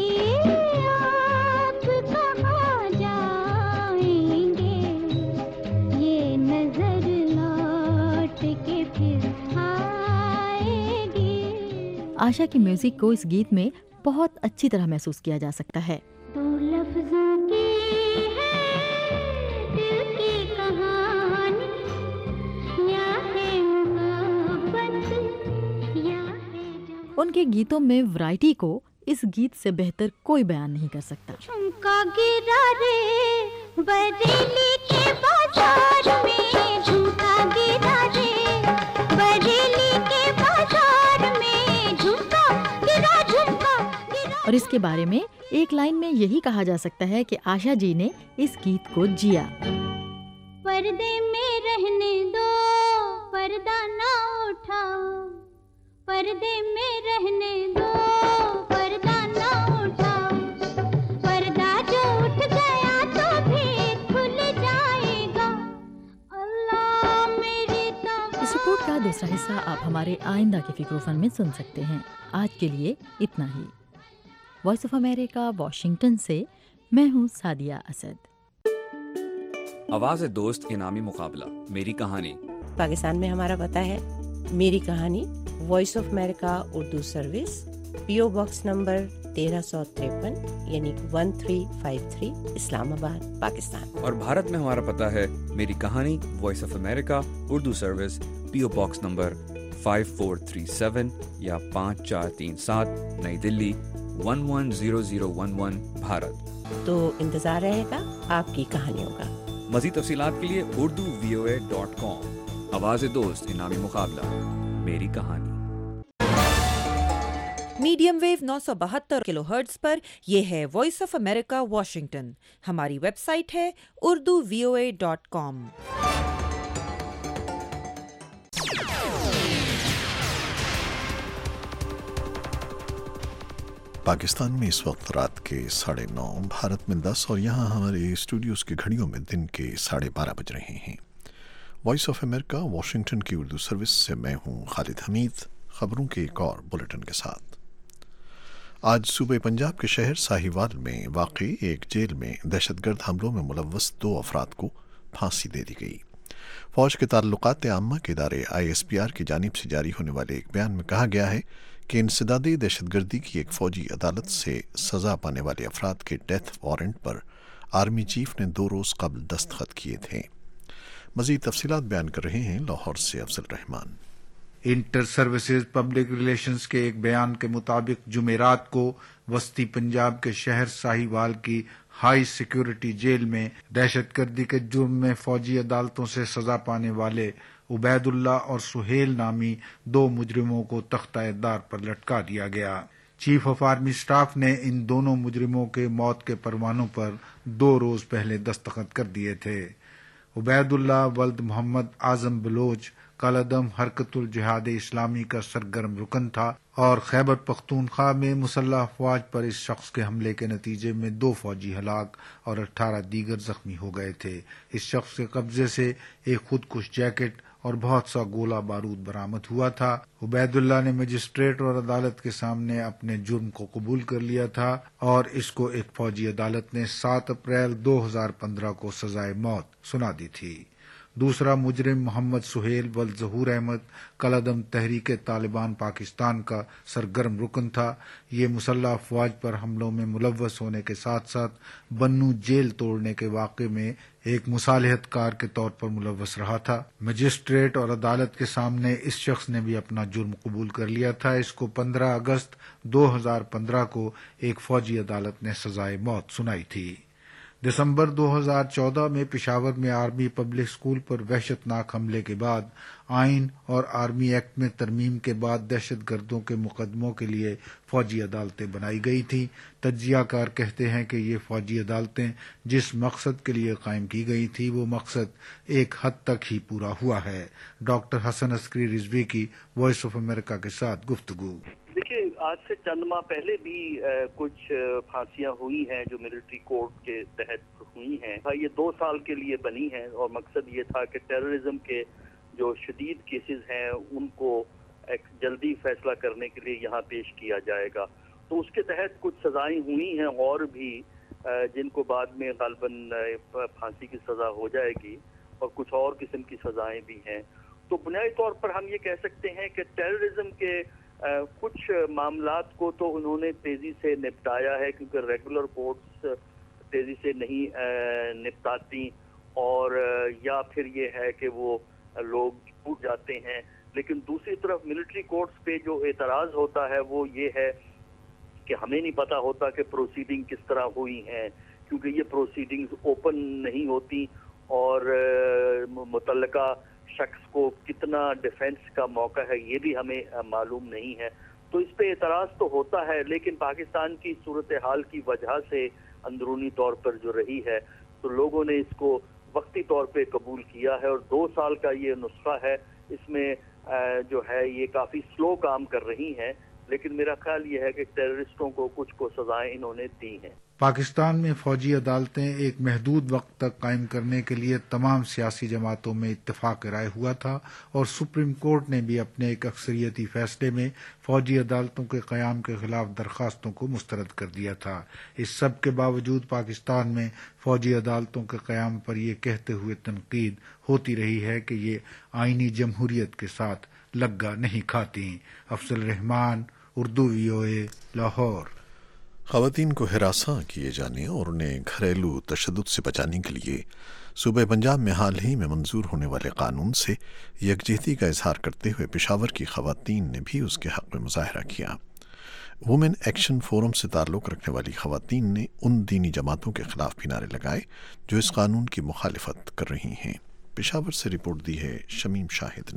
آپ کہاں جائیں گے، یہ نظر لوٹ کے پھر آئے گی۔ عائشہ کی میوزک کو اس گیت میں بہت اچھی طرح محسوس کیا جا سکتا ہے۔ دو لفظوں کی ہے دل کی کہانی، یا ہے محبت یا ہے جوانی۔ ان کے گیتوں میں ورائٹی کو اس گیت سے بہتر کوئی بیان نہیں کر سکتا۔ جھمکا گرا رے بریلی کے بازار میں، جھمکا گرا رے بریلی کے بازار میں، جھمکا گرا جھمکا گرا۔ اور اس کے بارے میں ایک لائن میں یہی کہا جا سکتا ہے کہ عائشہ جی نے اس گیت کو جیا۔ پردے میں رہنے دو پردہ نہ اٹھاؤ، پردے میں رہنے دو پردہ نہ اٹھاؤ، پردہ جو اٹھ گیا تو بھی کھل جائے گا، اللہ میری توبہ۔ اس رپورٹ کا دوسرا حصہ آپ ہمارے آئندہ کے فکر و فن میں سن سکتے ہیں۔ آج کے لیے اتنا ہی۔ وائس آف امریکہ واشنگٹن سے میں ہوں سعدیہ اسد۔ آواز دوست انعامی مقابلہ میری کہانی۔ پاکستان میں ہمارا پتہ ہے میری کہانی، voice of America Urdu service, P O box number تیرہ سو تریپن یعنی one three five three, Islamabad, Pakistan. اور بھارت میں ہمارا پتہ ہے میری کہانی، voice of America Urdu service, P O box number five four three seven یا پانچ چار تین سات، نئی Delhi one one zero zero one one, Bharat. تو انتظار رہے گا آپ کی کہانیوں کا۔ مزید تفصیلات کے لیے Urdu V O A dot کام۔ آواز دوست انعامی مقابلہ میری کہانی۔ میڈیم ویو نو سو بہتر کلو ہرٹز پر یہ ہے وائس آف امریکہ واشنگٹن. ہماری ویب سائٹ ہے Urdu V O A dot com. Pakistan میں اس وقت رات کے ساڑھے نو، بھارت میں دس اور یہاں ہمارے اسٹوڈیوز کی گھڑیوں میں دن کے ساڑھے بارہ بج رہے ہیں. وائس آف امریکہ واشنگٹن کی اردو سروس سے میں ہوں خالد حمید، خبروں کے ایک اور بلیٹن کے ساتھ. آج صوبہ پنجاب کے شہر ساہیوال میں واقع ایک جیل میں دہشت گرد حملوں میں ملوث دو افراد کو پھانسی دے دی گئی. فوج کے تعلقات عامہ کے ادارے آئی ایس پی آر کی جانب سے جاری ہونے والے ایک بیان میں کہا گیا ہے کہ انسدادی دہشت گردی کی ایک فوجی عدالت سے سزا پانے والے افراد کے ڈیتھ وارنٹ پر آرمی چیف نے دو روز قبل دستخط کیے تھے. مزید تفصیلات بیان کر رہے ہیں لاہور سے Afzal Rahman. Inter services public relations کے ایک بیان کے مطابق جمعرات کو وسطی پنجاب کے شہر ساہیوال کی ہائی سیکیورٹی جیل میں دہشت گردی کے جرم میں فوجی عدالتوں سے سزا پانے والے عبید اللہ اور سہیل نامی دو مجرموں کو تختہ دار پر لٹکا دیا گیا. چیف آف آرمی سٹاف نے ان دونوں مجرموں کے موت کے پروانوں پر دو روز پہلے دستخط کر دیے تھے. عبید اللہ ولد محمد اعظم بلوچ کالعدم حرکت الجہاد اسلامی کا سرگرم رکن تھا اور خیبر پختونخوا میں مسلح افواج پر اس شخص کے حملے کے نتیجے میں دو فوجی ہلاک اور اٹھارہ دیگر زخمی ہو گئے تھے. اس شخص کے قبضے سے ایک خودکش جیکٹ اور بہت سا گولہ بارود برآمد ہوا تھا. عبید اللہ نے مجسٹریٹ اور عدالت کے سامنے اپنے جرم کو قبول کر لیا تھا اور اس کو ایک فوجی عدالت نے سات اپریل دو ہزار پندرہ کو سزائے موت سنا دی تھی. دوسرا مجرم محمد سہیل ولد ظہور احمد کالعدم تحریک طالبان پاکستان کا سرگرم رکن تھا. یہ مسلح افواج پر حملوں میں ملوث ہونے کے ساتھ ساتھ بنو جیل توڑنے کے واقعے میں ایک مصالحت کار کے طور پر ملوث رہا تھا. مجسٹریٹ اور عدالت کے سامنے اس شخص نے بھی اپنا جرم قبول کر لیا تھا. اس کو پندرہ اگست دو ہزار پندرہ کو ایک فوجی عدالت نے سزائے موت سنائی تھی. دسمبر دو ہزار چودہ میں پشاور میں آرمی پبلک اسکول پر وحشت ناک حملے کے بعد آئین اور آرمی ایکٹ میں ترمیم کے بعد دہشت گردوں کے مقدموں کے لیے فوجی عدالتیں بنائی گئی تھیں. تجزیہ کار کہتے ہیں کہ یہ فوجی عدالتیں جس مقصد کے لیے قائم کی گئی تھی وہ مقصد ایک حد تک ہی پورا ہوا ہے. ڈاکٹر حسن عسکری رضوی کی وائس آف امریکہ کے ساتھ گفتگو. دیکھیے، آج سے چند ماہ پہلے بھی کچھ پھانسیاں ہوئی ہیں جو ملٹری کوڈ کے تحت ہوئی ہیں. یہ دو سال کے لیے بنی ہیں اور مقصد یہ تھا کہ ٹیررزم کے جو شدید کیسز ہیں ان کو ایک جلدی فیصلہ کرنے کے لیے یہاں پیش کیا جائے گا. تو اس کے تحت کچھ سزائیں ہوئی ہیں اور بھی جن کو بعد میں غالباً پھانسی کی سزا ہو جائے گی اور کچھ اور قسم کی سزائیں بھی ہیں. تو بنیادی طور پر ہم یہ کہہ سکتے ہیں کہ ٹیررزم کے کچھ معاملات کو تو انہوں نے تیزی سے نپٹایا ہے کیونکہ ریگولر کورٹس تیزی سے نہیں نپٹاتی اور یا پھر یہ ہے کہ وہ لوگ چھوٹ جاتے ہیں. لیکن دوسری طرف ملٹری کورٹس پہ جو اعتراض ہوتا ہے وہ یہ ہے کہ ہمیں نہیں پتا ہوتا کہ پروسیڈنگ کس طرح ہوئی ہیں کیونکہ یہ پروسیڈنگز اوپن نہیں ہوتی اور متعلقہ شخص کو کتنا ڈیفنس کا موقع ہے یہ بھی ہمیں معلوم نہیں ہے. تو اس پہ اعتراض تو ہوتا ہے لیکن پاکستان کی صورتحال کی وجہ سے اندرونی طور پر جو رہی ہے تو لوگوں نے اس کو وقتی طور پہ قبول کیا ہے اور دو سال کا یہ نسخہ ہے. اس میں جو ہے یہ کافی سلو کام کر رہی ہیں لیکن میرا خیال یہ ہے کہ ٹیررسٹوں کو کچھ کو سزائیں انہوں نے دی ہیں. پاکستان میں فوجی عدالتیں ایک محدود وقت تک قائم کرنے کے لیے تمام سیاسی جماعتوں میں اتفاق رائے ہوا تھا اور سپریم کورٹ نے بھی اپنے ایک اکثریتی فیصلے میں فوجی عدالتوں کے قیام کے خلاف درخواستوں کو مسترد کر دیا تھا. اس سب کے باوجود پاکستان میں فوجی عدالتوں کے قیام پر یہ کہتے ہوئے تنقید ہوتی رہی ہے کہ یہ آئینی جمہوریت کے ساتھ لگا نہیں کھاتی. افضل رحمان، اردو وی او اے، لاہور. خواتین کو ہراساں کیے جانے اور انہیں گھریلو تشدد سے بچانے کے لیے صوبہ پنجاب میں حال ہی میں منظور ہونے والے قانون سے یکجہتی کا اظہار کرتے ہوئے پشاور کی خواتین نے بھی اس کے حق میں مظاہرہ کیا. وومن ایکشن فورم سے تعلق رکھنے والی خواتین نے ان دینی جماعتوں کے خلاف بھی نعرے لگائے جو اس قانون کی مخالفت کر رہی ہیں. پشاور سے رپورٹ دی ہے شمیم شاہد نے.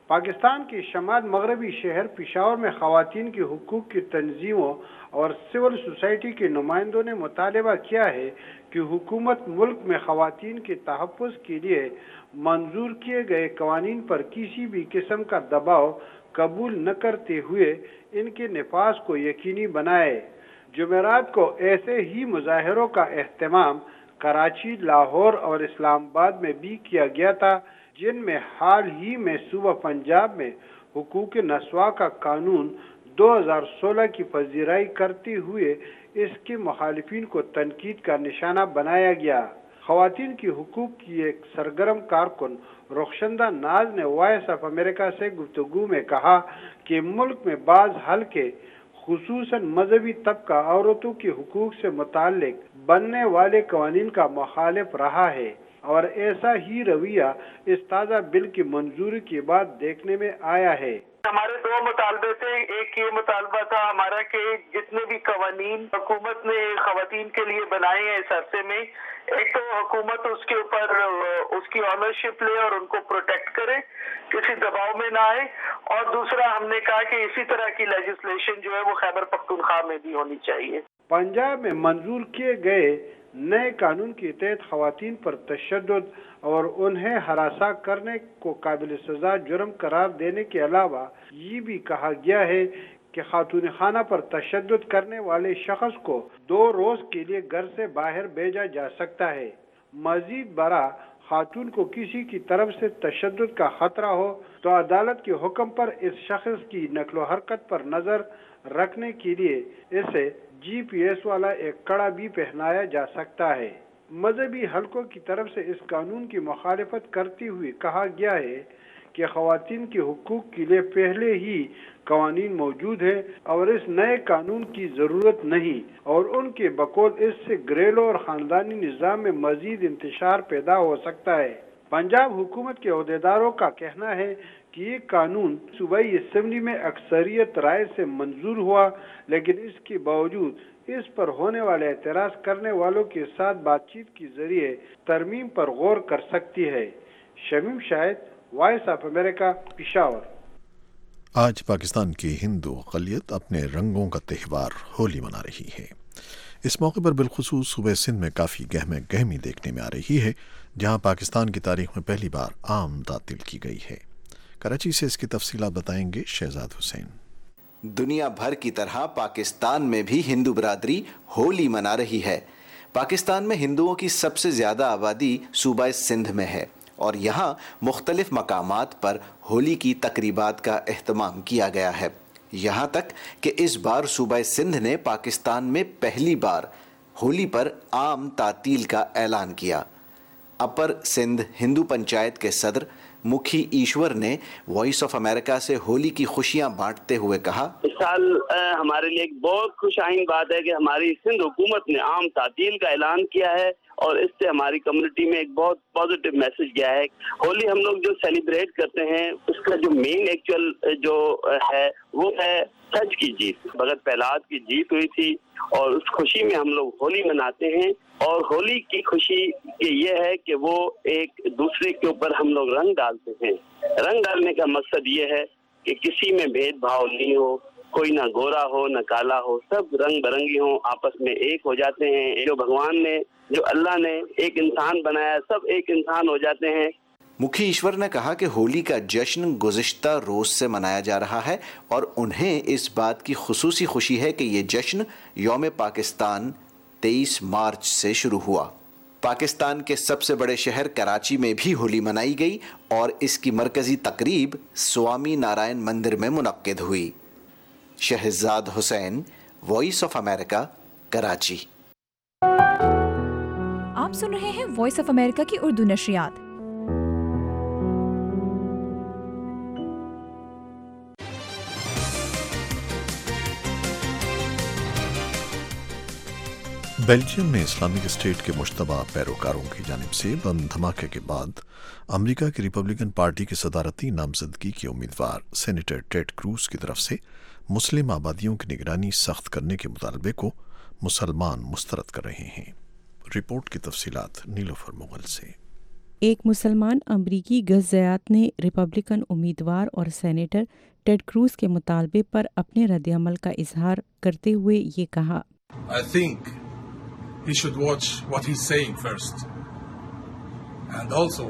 پاکستان کے شمال مغربی شہر پشاور میں خواتین کے حقوق کی تنظیموں اور سول سوسائٹی کے نمائندوں نے مطالبہ کیا ہے کہ حکومت ملک میں خواتین کے تحفظ کے لیے منظور کیے گئے قوانین پر کسی بھی قسم کا دباؤ قبول نہ کرتے ہوئے ان کے نفاذ کو یقینی بنائے۔ جمعرات کو ایسے ہی مظاہروں کا اہتمام کراچی، لاہور اور اسلام آباد میں بھی کیا گیا تھا، جن میں حال ہی میں صوبہ پنجاب میں حقوق نسواں کا قانون دو ہزار سولہ کی پذیرائی کرتے ہوئے اس کے مخالفین کو تنقید کا نشانہ بنایا گیا۔ خواتین کی حقوق کی ایک سرگرم کارکن رخشندہ ناز نے وائس آف امریکہ سے گفتگو میں کہا کہ ملک میں بعض حلقے خصوصاً مذہبی طبقہ عورتوں کے حقوق سے متعلق بننے والے قوانین کا مخالف رہا ہے، اور ایسا ہی رویہ اس تازہ بل کی منظوری کے بعد دیکھنے میں آیا ہے۔ ہمارے دو مطالبے تھے، ایک یہ مطالبہ تھا ہمارا کہ جتنے بھی قوانین حکومت نے خواتین کے لیے بنائے ہیں اس عرصے میں، ایک تو حکومت اس کے اوپر اس کی آنرشپ لے اور ان کو پروٹیکٹ کرے، کسی دباؤ میں نہ آئے، اور دوسرا ہم نے کہا کہ اسی طرح کی لیجسلیشن جو ہے وہ خیبر پختونخوا میں بھی ہونی چاہیے۔ پنجاب میں منظور کیے گئے نئے قانون کے تحت خواتین پر تشدد اور انہیں ہراساں کرنے کو قابل سزا جرم قرار دینے کے علاوہ یہ بھی کہا گیا ہے کہ خاتون خانہ پر تشدد کرنے والے شخص کو دو روز کے لیے گھر سے باہر بھیجا جا سکتا ہے۔ مزید برآں خاتون کو کسی کی طرف سے تشدد کا خطرہ ہو تو عدالت کے حکم پر اس شخص کی نقل و حرکت پر نظر رکھنے کے لیے اسے جی پی ایس والا ایک کڑا بھی پہنایا جا سکتا ہے۔ مذہبی حلقوں کی طرف سے اس قانون کی مخالفت کرتے ہوئے کہا گیا ہے کہ خواتین کے حقوق کے لیے پہلے ہی قوانین موجود ہیں اور اس نئے قانون کی ضرورت نہیں، اور ان کے بقول اس سے گھریلو اور خاندانی نظام میں مزید انتشار پیدا ہو سکتا ہے۔ پنجاب حکومت کے عہدیداروں کا کہنا ہے کہ یہ قانون صوبائی اسمبلی میں اکثریت رائے سے منظور ہوا، لیکن اس کے باوجود اس پر ہونے والے اعتراض کرنے والوں کے ساتھ بات چیت کے ذریعے ترمیم پر غور کر سکتی ہے۔ Shamim Shahid, voice of America, Peshawar. آج پاکستان کی ہندو اقلیت اپنے رنگوں کا تہوار ہولی منا رہی ہے۔ اس موقع پر بالخصوص صوبہ سندھ میں کافی گہم گہمی دیکھنے میں آ رہی ہے، جہاں پاکستان کی تاریخ میں پہلی بار عام تعطیل کی گئی ہے۔ کراچی سے اس کی تفصیلات بتائیں گے شہزاد حسین۔ دنیا بھر کی طرح پاکستان میں بھی ہندو برادری ہولی منا رہی ہے۔ پاکستان میں ہندوؤں کی سب سے زیادہ آبادی صوبہ سندھ میں ہے، اور یہاں مختلف مقامات پر ہولی کی تقریبات کا اہتمام کیا گیا ہے، یہاں تک کہ اس بار صوبہ سندھ نے پاکستان میں پہلی بار ہولی پر عام تعطیل کا اعلان کیا۔ اپر سندھ ہندو پنچایت کے صدر مکھی ایشور نے وائس آف امریکہ سے ہولی کی خوشیاں بانٹتے ہوئے کہا، اس سال ہمارے لیے ایک بہت خوش آئین بات ہے کہ ہماری سندھ حکومت نے عام تعطیل کا اعلان کیا ہے، اور اس سے ہماری کمیونٹی میں ایک بہت پازیٹیو میسج گیا ہے۔ ہولی ہم لوگ جو سیلیبریٹ کرتے ہیں اس کا جو مین ایکچوئل جو ہے وہ ہے سچ کی جیت، بھگت پہلاد کی جیت ہوئی تھی، اور اس خوشی میں ہم لوگ ہولی مناتے ہیں۔ اور ہولی کی خوشی یہ ہے کہ وہ ایک دوسرے کے اوپر ہم لوگ رنگ ڈالتے ہیں۔ رنگ ڈالنے کا مقصد یہ ہے کہ کسی میں بھید بھاؤ نہیں ہو، کوئی نہ گورا ہو نہ کالا ہو، سب رنگ برنگی ہوں، آپس میں ایک ہو جاتے ہیں۔ جو بھگوان نے، جو اللہ نے ایک انسان بنایا، سب ایک انسان ہو جاتے ہیں۔ مکھی ایشور نے کہا کہ ہولی کا جشن گزشتہ روز سے منایا جا رہا ہے، اور انہیں اس بات کی خصوصی خوشی ہے کہ یہ جشن یوم پاکستان تیئیس مارچ سے شروع ہوا۔ پاکستان کے سب سے بڑے شہر کراچی میں بھی ہولی منائی گئی، اور اس کی مرکزی تقریب سوامی نارائن مندر میں منعقد ہوئی۔ Shahzad Hussain, voice of America, Karachi. آپ سن رہے ہیں وائس آف امریکہ کی اردو نشریات۔ بیلجیم میں اسلامک اسٹیٹ کے مشتبہ پیروکاروں کی جانب سے بم دھماکے کے بعد امریکہ کی ریپبلکن پارٹی کی صدارتی نامزدگی کے امیدوار سینیٹر ٹیڈ کروز کی طرف سے مسلم آبادیوں کی نگرانی سخت کرنے کے مطالبے کو مسلمان مسترد کر رہے ہیں۔ رپورٹ کی تفصیلات نیلوفر مغل سے۔ ایک مسلمان امریکی غزیات نے ریپبلکن امیدوار اور سینیٹر ٹیڈ کروز کے مطالبے پر اپنے رد عمل کا اظہار کرتے ہوئے یہ کہا، I think he should watch what he's saying first. And also,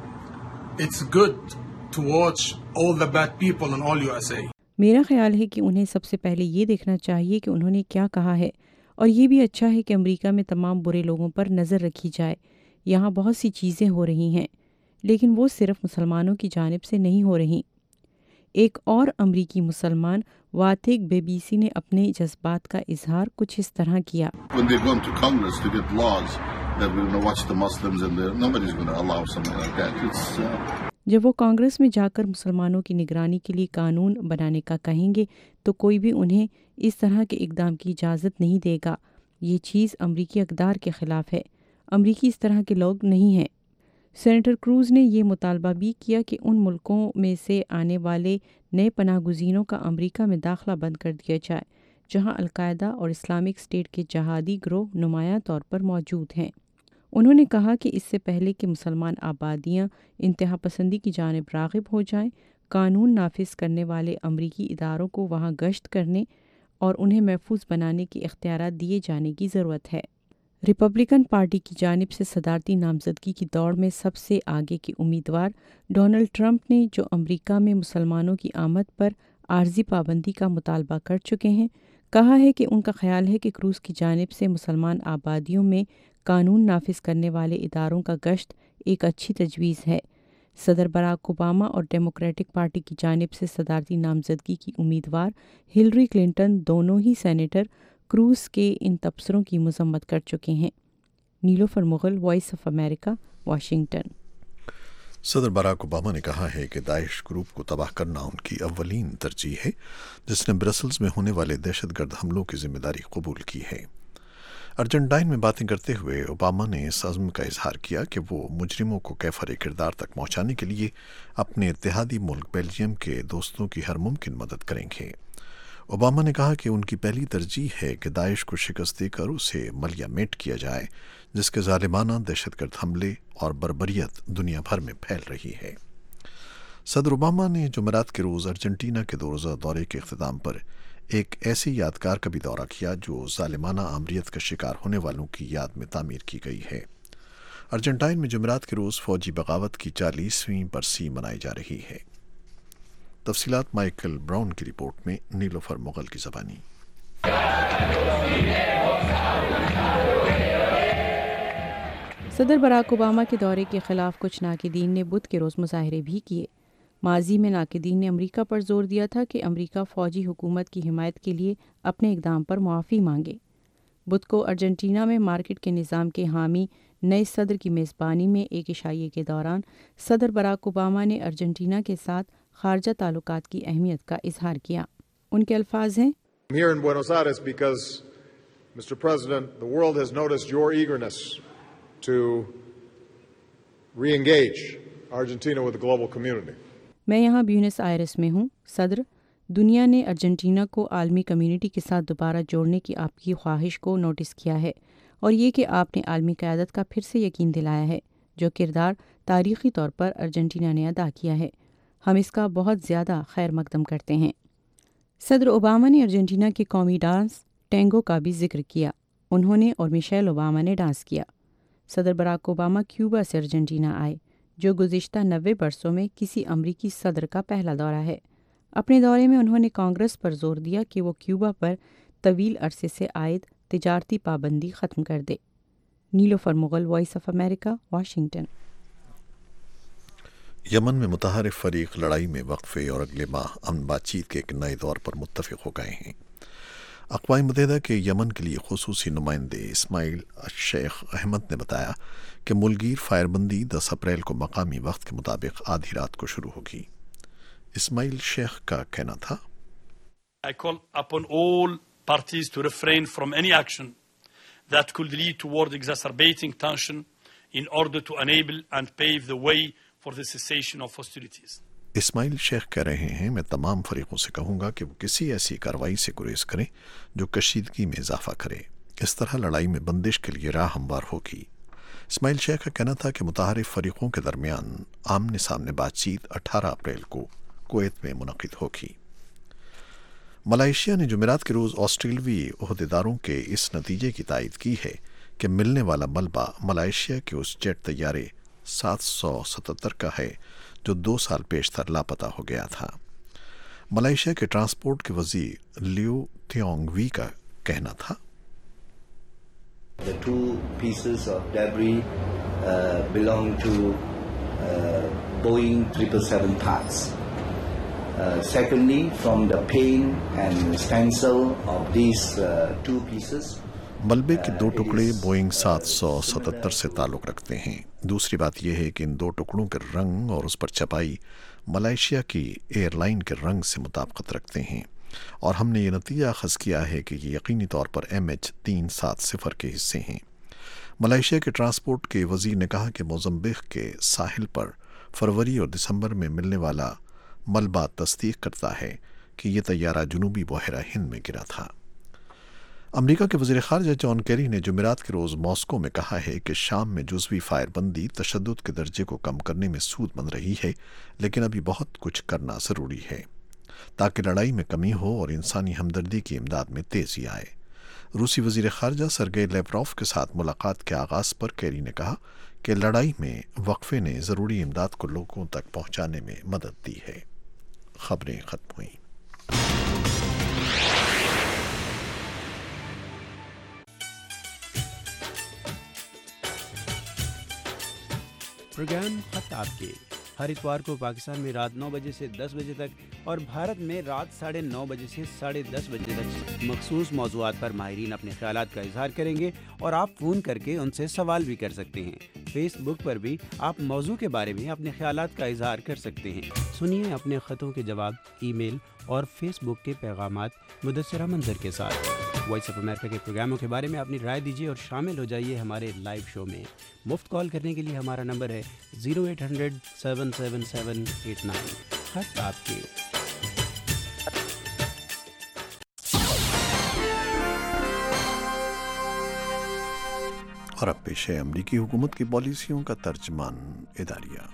it's good to watch all the bad people in all U S A. میرا خیال ہے کہ انہیں سب سے پہلے یہ دیکھنا چاہیے کہ انہوں نے کیا کہا ہے، اور یہ بھی اچھا ہے کہ امریکہ میں تمام برے لوگوں پر نظر رکھی جائے۔ یہاں بہت سی چیزیں ہو رہی ہیں، لیکن وہ صرف مسلمانوں کی جانب سے نہیں ہو رہی۔ ایک اور امریکی مسلمان واتیک بی بی سی نے اپنے جذبات کا اظہار کچھ اس طرح کیا۔ When they're going to Congress to get laws that we're going to watch the Muslims and nobody's going to allow something like that. It's uh... جب وہ کانگریس میں جا کر مسلمانوں کی نگرانی کے لیے قانون بنانے کا کہیں گے تو کوئی بھی انہیں اس طرح کے اقدام کی اجازت نہیں دے گا۔ یہ چیز امریکی اقدار کے خلاف ہے۔ امریکی اس طرح کے لوگ نہیں ہیں۔ سینیٹر کروز نے یہ مطالبہ بھی کیا کہ ان ملکوں میں سے آنے والے نئے پناہ گزینوں کا امریکہ میں داخلہ بند کر دیا جائے جہاں القاعدہ اور اسلامک اسٹیٹ کے جہادی گروہ نمایاں طور پر موجود ہیں۔ انہوں نے کہا کہ اس سے پہلے کہ مسلمان آبادیاں انتہا پسندی کی جانب راغب ہو جائیں، قانون نافذ کرنے والے امریکی اداروں کو وہاں گشت کرنے اور انہیں محفوظ بنانے کے اختیارات دیے جانے کی ضرورت ہے۔ ریپبلکن پارٹی کی جانب سے صدارتی نامزدگی کی دوڑ میں سب سے آگے کے امیدوار ڈونلڈ ٹرمپ نے، جو امریکہ میں مسلمانوں کی آمد پر عارضی پابندی کا مطالبہ کر چکے ہیں، کہا ہے کہ ان کا خیال ہے کہ کروز کی جانب سے مسلمان آبادیوں میں قانون نافذ کرنے والے اداروں کا گشت ایک اچھی تجویز ہے۔ صدر براک اوباما اور ڈیموکریٹک پارٹی کی جانب سے صدارتی نامزدگی کی امیدوار ہلری کلنٹن دونوں ہی سینیٹر کروز کے ان تبصروں کی مذمت کر چکے ہیں۔ Nilofar Mughal, voice of America, Washington. صدر براک اوباما نے کہا ہے کہ داعش گروپ کو تباہ کرنا ان کی اولین ترجیح ہے، جس نے برسلز میں ہونے والے دہشت گرد حملوں کی ذمہ داری قبول کی ہے۔ ارجنٹائن میں باتیں کرتے ہوئے اوباما نے اس عزم کا اظہار کیا کہ وہ مجرموں کو کیفر کردار تک پہنچانے کے لیے اپنے اتحادی ملک بیلجیم کے دوستوں کی ہر ممکن مدد کریں گے۔ اوباما نے کہا کہ ان کی پہلی ترجیح ہے کہ داعش کو شکست دے کر اسے ملیہ میٹ کیا جائے، جس کے ظالمانہ دہشت گرد حملے اور بربریت دنیا بھر میں پھیل رہی ہے۔ صدر اوباما نے جمعرات کے روز ارجنٹینا کے دو روزہ دورے کے اختتام پر ایک ایسی یادگار کا بھی دورہ کیا جو ظالمانہ آمریت کا شکار ہونے والوں کی یاد میں تعمیر کی گئی ہے۔ ارجنٹائن میں جمعرات کے روز فوجی بغاوت کی چالیسویں برسی منائی جا رہی ہے۔ تفصیلات مائیکل براؤن کی رپورٹ میں، نیلوفر مغل کی زبانی۔ صدر براک اوباما کے دورے کے خلاف کچھ ناقدین نے بدھ کے روز مظاہرے بھی کیے۔ ماضی میں ناقدین نے امریکہ پر زور دیا تھا کہ امریکہ فوجی حکومت کی حمایت کے لیے اپنے اقدام پر معافی مانگے۔ بدھ کو ارجنٹینا میں مارکیٹ کے نظام کے حامی نئے صدر کی میزبانی میں ایک عشائیے کے دوران صدر براک اوباما نے ارجنٹینا کے ساتھ خارجہ تعلقات کی اہمیت کا اظہار کیا۔ ان کے الفاظ ہیں، I'm here in Buenos Aires because, Mister President, the world has noticed your eagerness to re-engage Argentina with the global community. میں یہاں بیونس آئرس میں ہوں۔ صدر، دنیا نے ارجنٹینا کو عالمی کمیونٹی کے ساتھ دوبارہ جوڑنے کی آپ کی خواہش کو نوٹس کیا ہے، اور یہ کہ آپ نے عالمی قیادت کا پھر سے یقین دلایا ہے، جو کردار تاریخی طور پر ارجنٹینا نے ادا کیا ہے۔ ہم اس کا بہت زیادہ خیر مقدم کرتے ہیں۔ صدر اوباما نے ارجنٹینا کے قومی ڈانس ٹینگو کا بھی ذکر کیا۔ انہوں نے اور میشیل اوباما نے ڈانس کیا۔ صدر براک اوباما کیوبا سے ارجنٹینا آئے، جو گزشتہ نوے برسوں میں کسی امریکی صدر کا پہلا دورہ ہے۔ اپنے دورے میں انہوں نے کانگریس پر زور دیا کہ وہ کیوبا پر طویل عرصے سے عائد تجارتی پابندی ختم کر دے۔ Nilofar Mughal, voice of America, Washington. Yemen میں متحارب فریق لڑائی میں وقفے اور اگلے ماہ امن بات چیت کے ایک نئے دور پر متفق ہو گئے ہیں۔ اقوام متحدہ کے یمن کے لیے خصوصی نمائندے اسماعیل شیخ احمد نے بتایا کہ ملگیر فائر بندی دس اپریل کو مقامی وقت کے مطابق آدھی رات کو شروع ہوگی۔ اسماعیل شیخ کا کہنا تھا، I call upon all parties to refrain from any action that could lead toward exacerbating tension in order to enable and pave the way for the cessation of hostilities. اسماعیل شیخ کہہ رہے ہیں، میں تمام فریقوں سے کہوں گا کہ وہ کسی ایسی کارروائی سے گریز کریں جو کشیدگی میں اضافہ کرے۔ اس طرح لڑائی میں بندش کے لیے راہ ہموار ہوگی۔ اسماعیل شیخ کا کہنا تھا کہ متحارب فریقوں کے درمیان آمنے سامنے بات چیت اٹھارہ اپریل کو کویت میں منعقد ہوگی۔ ملائیشیا نے جمعرات کے روز آسٹریلوی عہدیداروں کے اس نتیجے کی تائید کی ہے کہ ملنے والا ملبہ ملائیشیا کے اس جیٹ طیارے سات سو ستتر کا ہے جو دو سال پیشتر لاپتہ ہو گیا تھا۔ ملائیشیا کے ٹرانسپورٹ کے وزیر لیو تھیونگ وی کا کہنا تھا، The two pieces of debris uh, belong to uh, Boeing triple seven parts. Uh, secondly, from the pain and stencil of these uh, two pieces, ملبے کے دو ٹکڑے بوئنگ سات سو ستتر سے تعلق رکھتے ہیں۔ دوسری بات یہ ہے کہ ان دو ٹکڑوں کے رنگ اور اس پر چھپائی ملائیشیا کی ایئر لائن کے رنگ سے مطابقت رکھتے ہیں، اور ہم نے یہ نتیجہ اخذ کیا ہے کہ یہ یقینی طور پر ایم ایچ تین سات صفر کے حصے ہیں۔ ملائیشیا کے ٹرانسپورٹ کے وزیر نے کہا کہ موزمبیق کے ساحل پر فروری اور دسمبر میں ملنے والا ملبہ تصدیق کرتا ہے کہ یہ طیارہ جنوبی بحیرہ ہند میں گرا تھا۔ امریکہ کے وزیر خارجہ جان کیری نے جمعرات کے روز ماسکو میں کہا ہے کہ شام میں جزوی فائر بندی تشدد کے درجے کو کم کرنے میں سود بن رہی ہے، لیکن ابھی بہت کچھ کرنا ضروری ہے تاکہ لڑائی میں کمی ہو اور انسانی ہمدردی کی امداد میں تیزی آئے۔ روسی وزیر خارجہ سرگئی لیوروف کے ساتھ ملاقات کے آغاز پر کیری نے کہا کہ لڑائی میں وقفے نے ضروری امداد کو لوگوں تک پہنچانے میں مدد دی ہے۔ خبریں ختم ہوئیں۔ پروگرام خط آپ کے ہر اتوار کو پاکستان میں رات نو بجے سے دس بجے تک اور بھارت میں رات ساڑھے نو بجے سے ساڑھے دس بجے تک مخصوص موضوعات پر ماہرین اپنے خیالات کا اظہار کریں گے اور آپ فون کر کے ان سے سوال بھی کر سکتے ہیں۔ فیس بک پر بھی آپ موضوع کے بارے میں اپنے خیالات کا اظہار کر سکتے ہیں۔ سنیے اپنے خطوں کے جواب ای میل اور فیس بک کے پیغامات مدثرہ منظر کے ساتھ۔ وائس آف امریکہ کے پروگراموں کے بارے میں اپنی رائے دیجیے اور شامل ہو جائیے ہمارے لائیو شو میں۔ مفت کال کرنے کے لیے ہمارا نمبر ہے zero eight hundred seven seven seven eight nine. خط آپ کے۔ اور اب پیش ہے امریکی حکومت کی پالیسیوں کا ترجمان اداریہ۔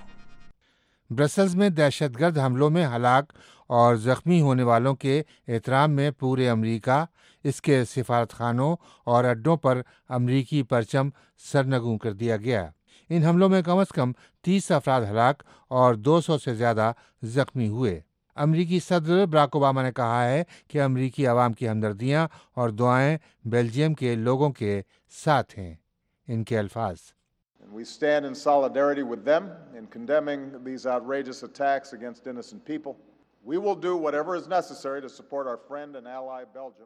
برسلز میں دہشت گرد حملوں میں ہلاک اور زخمی ہونے والوں کے احترام میں پورے امریکہ، اس کے سفارت خانوں اور اڈوں پر امریکی پرچم سرنگوں کر دیا گیا۔ ان حملوں میں کم از کم تیس افراد ہلاک اور دو سو سے زیادہ زخمی ہوئے۔ امریکی صدر براک اوباما نے کہا ہے کہ امریکی عوام کی ہمدردیاں اور دعائیں بیلجیم کے لوگوں کے ساتھ ہیں۔ ان کے الفاظ: We stand in solidarity with them in condemning these outrageous attacks against innocent people. We will do whatever is necessary to support our friend and ally Belgium.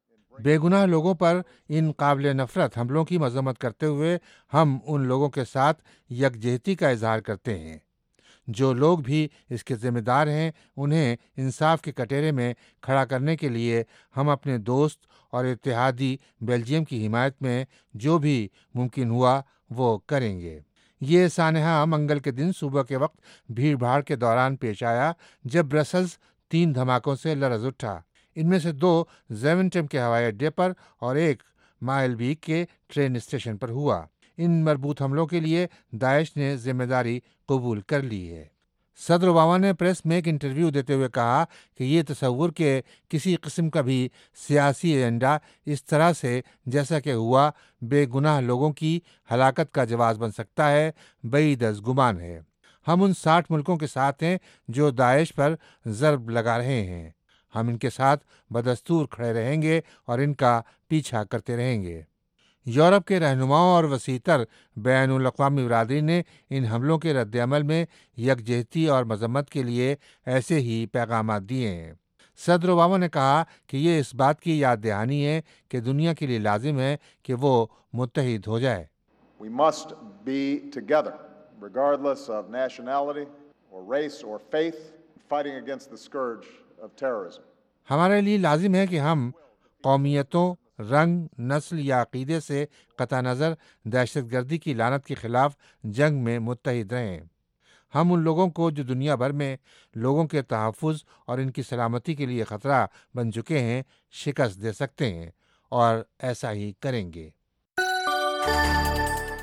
بے گناہ لوگوں پر ان قابل نفرت حملوں کی مذمت کرتے ہوئے ہم ان لوگوں کے ساتھ یکجہتی کا اظہار کرتے ہیں۔ جو لوگ بھی اس کے ذمہ دار ہیں انہیں انصاف کے کٹہرے میں کھڑا کرنے کے لیے ہم اپنے دوست اور اتحادی بیلجیم کی حمایت میں جو بھی ممکن ہوا وہ کریں گے۔ یہ سانحہ منگل کے دن صبح کے وقت بھیڑ بھاڑ کے دوران پیش آیا جب برسلز تین دھماکوں سے لرز اٹھا۔ ان میں سے دو زیونٹم کے ہوائی اڈے پر اور ایک مائل بیک کے ٹرین اسٹیشن پر ہوا۔ ان مربوط حملوں کے لیے داعش نے ذمہ داری قبول کر لی ہے۔ صدر اوباما نے پریس میں ایک انٹرویو دیتے ہوئے کہا کہ یہ تصور کہ کسی قسم کا بھی سیاسی ایجنڈا اس طرح سے جیسا کہ ہوا بے گناہ لوگوں کی ہلاکت کا جواز بن سکتا ہے بعید از گمان ہے۔ ہم ان ساٹھ ملکوں کے ساتھ ہیں جو داعش پر ضرب لگا رہے ہیں۔ ہم ان کے ساتھ بدستور کھڑے رہیں گے اور ان کا پیچھا کرتے رہیں گے۔ یورپ کے رہنماؤں اور وسیع تر بین الاقوامی برادری نے ان حملوں کے رد عمل میں یکجہتی اور مذمت کے لیے ایسے ہی پیغامات دیے ہیں۔ صدر اوباما نے کہا کہ یہ اس بات کی یاد دہانی ہے کہ دنیا کے لیے لازم ہے کہ وہ متحد ہو جائے۔ We must be together, regardless of nationality or race or faith, fighting against the scourge of terrorism. ہمارے لیے لازم ہے کہ ہم قومیتوں، رنگ، نسل یا عقیدے سے قطع نظر دہشت گردی کی لعنت کے خلاف جنگ میں متحد رہیں۔ ہم ان لوگوں کو جو دنیا بھر میں لوگوں کے تحفظ اور ان کی سلامتی کے لیے خطرہ بن چکے ہیں شکست دے سکتے ہیں اور ایسا ہی کریں گے۔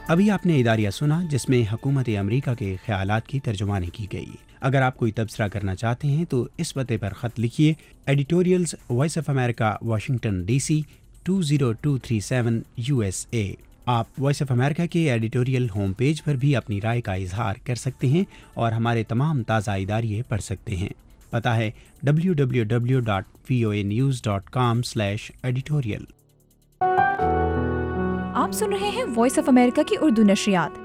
ابھی آپ نے اداریہ سنا جس میں حکومت امریکہ کے خیالات کی ترجمانی کی گئی. اگر آپ کوئی تبصرہ کرنا چاہتے ہیں تو اس پتے پر خط لکھیے. Editorials voice of America Washington D C two zero two three seven U S A. آپ وائس آف امریکہ کے ایڈیٹوریل ہوم پیج پر بھی اپنی رائے کا اظہار کر سکتے ہیں اور ہمارے تمام تازہ اداریے پڑھ سکتے ہیں. پتہ ہے W W W dot V O A news dot com slash editorial. آپ سن رہے ہیں وائس آف امریکہ کی اردو نشریات.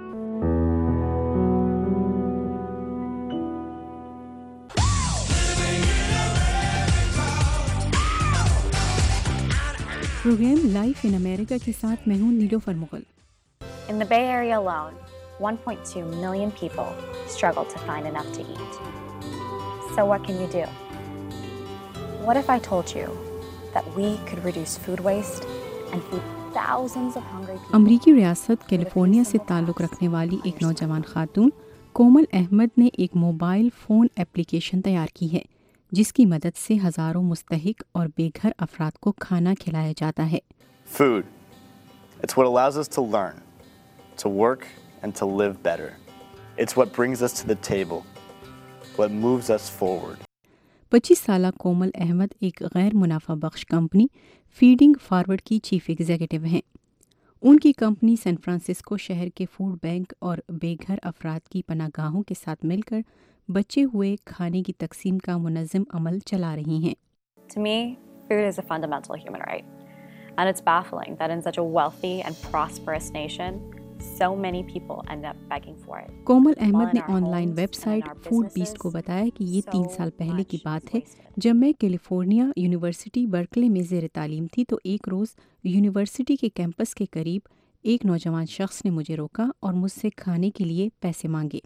پروگرام لائف ان امریکہ کے ساتھ میں ہوں نیلوفر Mughal. In the Bay Area alone, one point two million people struggle to find enough to eat. So what can you do? What if I told you that we could reduce food waste and feed thousands of hungry people? امریکی ریاست California سے تعلق رکھنے والی ایک نوجوان خاتون کومل احمد نے ایک موبائل فون ایپلیکیشن تیار کی ہے جس کی مدد سے ہزاروں مستحق اور بے گھر افراد کو کھانا کھلایا جاتا ہے. Food. It's what allows us to learn, to work and to live better. It's what brings us to the table, what moves us forward. پچیس سالہ کومل احمد ایک غیر منافع بخش کمپنی فیڈنگ فارورڈ کی چیف ایگزیکٹو ہیں. ان کی کمپنی سین فرانسسکو شہر کے فوڈ بینک اور بے گھر افراد کی پناہ گاہوں کے ساتھ مل کر بچے ہوئے کھانے کی تقسیم کا منظم عمل چلا رہی ہیں. To me, food is a fundamental human right. And it's baffling that in such a wealthy and prosperous nation, so many people end up begging for it. Komal Ahmed نے online website Foodbeast کو بتایا کہ یہ تین سال پہلے کی بات ہے جب میں کیلیفورنیا یونیورسٹی برکلے میں زیر تعلیم تھی تو ایک روز یونیورسٹی کے کیمپس کے قریب ایک نوجوان شخص نے مجھے روکا اور مجھ سے کھانے کے لیے پیسے مانگے،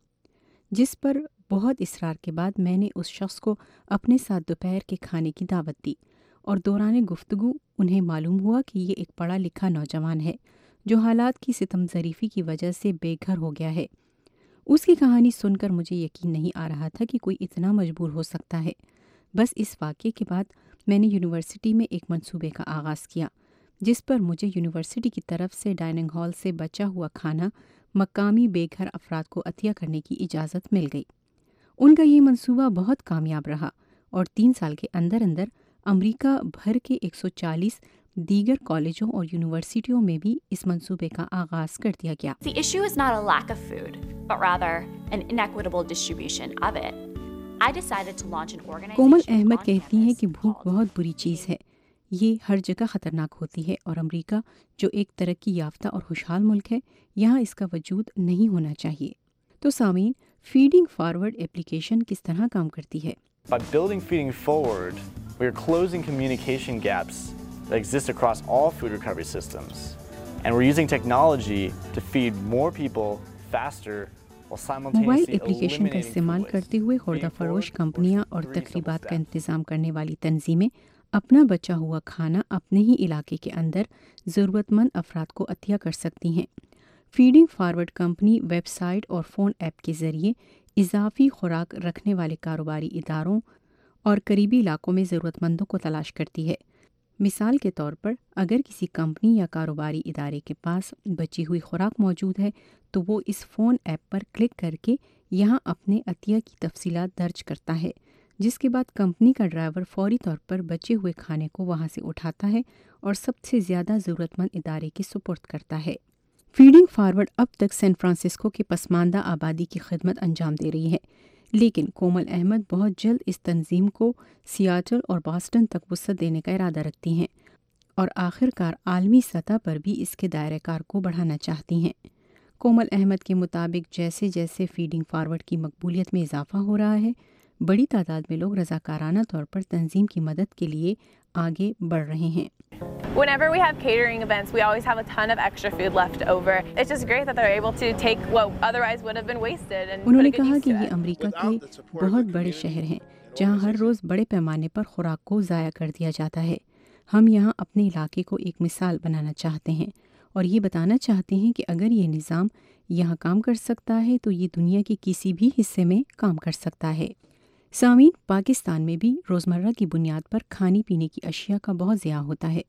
جس پر بہت اصرار کے بعد میں نے اس شخص کو اپنے ساتھ دوپہر کے کھانے کی دعوت دی اور دوران گفتگو انہیں معلوم ہوا کہ یہ ایک پڑھا لکھا نوجوان ہے جو حالات کی ستم ظریفی کی وجہ سے بے گھر ہو گیا ہے. اس کی کہانی سن کر مجھے یقین نہیں آ رہا تھا کہ کوئی اتنا مجبور ہو سکتا ہے. بس اس واقعے کے بعد میں نے یونیورسٹی میں ایک منصوبے کا آغاز کیا جس پر مجھے یونیورسٹی کی طرف سے ڈائننگ ہال سے بچا ہوا کھانا مقامی بے گھر افراد کو عطیہ کرنے کی اجازت مل گئی. ان کا یہ منصوبہ بہت کامیاب رہا اور تین سال کے اندر اندر امریکہ بھر کے ایک سو چالیس دیگر کالجوں اور یونیورسٹیوں میں بھی اس منصوبے کا آغاز کر دیا گیا. The issue is not a lack of food, but rather an inequitable distribution of it. I decided to launch an organization. کومل احمد کہتی ہیں کہ بھوک بہت بری چیز ہے، یہ ہر جگہ خطرناک ہوتی ہے اور امریکہ جو ایک ترقی یافتہ اور خوشحال ملک ہے یہاں اس کا وجود نہیں ہونا چاہیے. تو سامعین، فیڈنگ فارورڈ ایپلیکیشن کس طرح کام کرتی ہے؟ By building Feeding Forward, we are closing communication gaps that exist across all food recovery systems. And we're using technology to feed more people faster while simultaneously mobile application کا eliminating استعمال food waste. کرتے ہوئے خوردہ فروش کمپنیاں اور تقریبات کا انتظام کرنے والی تنظیمیں اپنا بچا ہوا کھانا اپنے ہی علاقے کے اندر ضرورت مند افراد کو عطیہ کر سکتی ہیں. فیڈنگ فارورڈ کمپنی ویب سائٹ اور فون ایپ کے ذریعے اضافی خوراک رکھنے والے کاروباری اداروں اور قریبی علاقوں میں ضرورت مندوں کو تلاش کرتی ہے. مثال کے طور پر اگر کسی کمپنی یا کاروباری ادارے کے پاس بچی ہوئی خوراک موجود ہے تو وہ اس فون ایپ پر کلک کر کے یہاں اپنے عطیہ کی تفصیلات درج کرتا ہے، جس کے بعد کمپنی کا ڈرائیور فوری طور پر بچے ہوئے کھانے کو وہاں سے اٹھاتا ہے اور سب سے زیادہ ضرورت مند ادارے کے سپرد کرتا ہے. فیڈنگ فارورڈ اب تک سین فرانسسکو کی پسماندہ آبادی کی خدمت انجام دے رہی ہے، لیکن کومل احمد بہت جلد اس تنظیم کو سیاٹل اور باسٹن تک وسعت دینے کا ارادہ رکھتی ہیں اور آخر کار عالمی سطح پر بھی اس کے دائرہ کار کو بڑھانا چاہتی ہیں. کومل احمد کے مطابق جیسے جیسے فیڈنگ فارورڈ کی مقبولیت میں اضافہ ہو رہا ہے، بڑی تعداد میں لوگ رضاکارانہ طور پر تنظیم کی مدد کے لیے آگے بڑھ رہے ہیں. Whenever we have catering events, we always have a ton of extra food left over. It's just great that they're able to take what otherwise would have been wasted and انہوں put نے a good کہا use کہ to یہ it. امریکہ کے بہت بڑے شہر ہیں جہاں ہر روز بڑے پیمانے پر خوراک کو ضائع کر دیا جاتا ہے. ہم یہاں اپنے علاقے کو ایک مثال بنانا چاہتے ہیں اور یہ بتانا چاہتے ہیں کہ اگر یہ نظام یہاں کام کر سکتا ہے تو یہ دنیا کے کسی بھی حصے میں کام کر سکتا ہے. سامعین، پاکستان میں بھی روزمرہ کی بنیاد پر کھانے پینے کی اشیاء کا بہت ضیاع ہوتا ہے.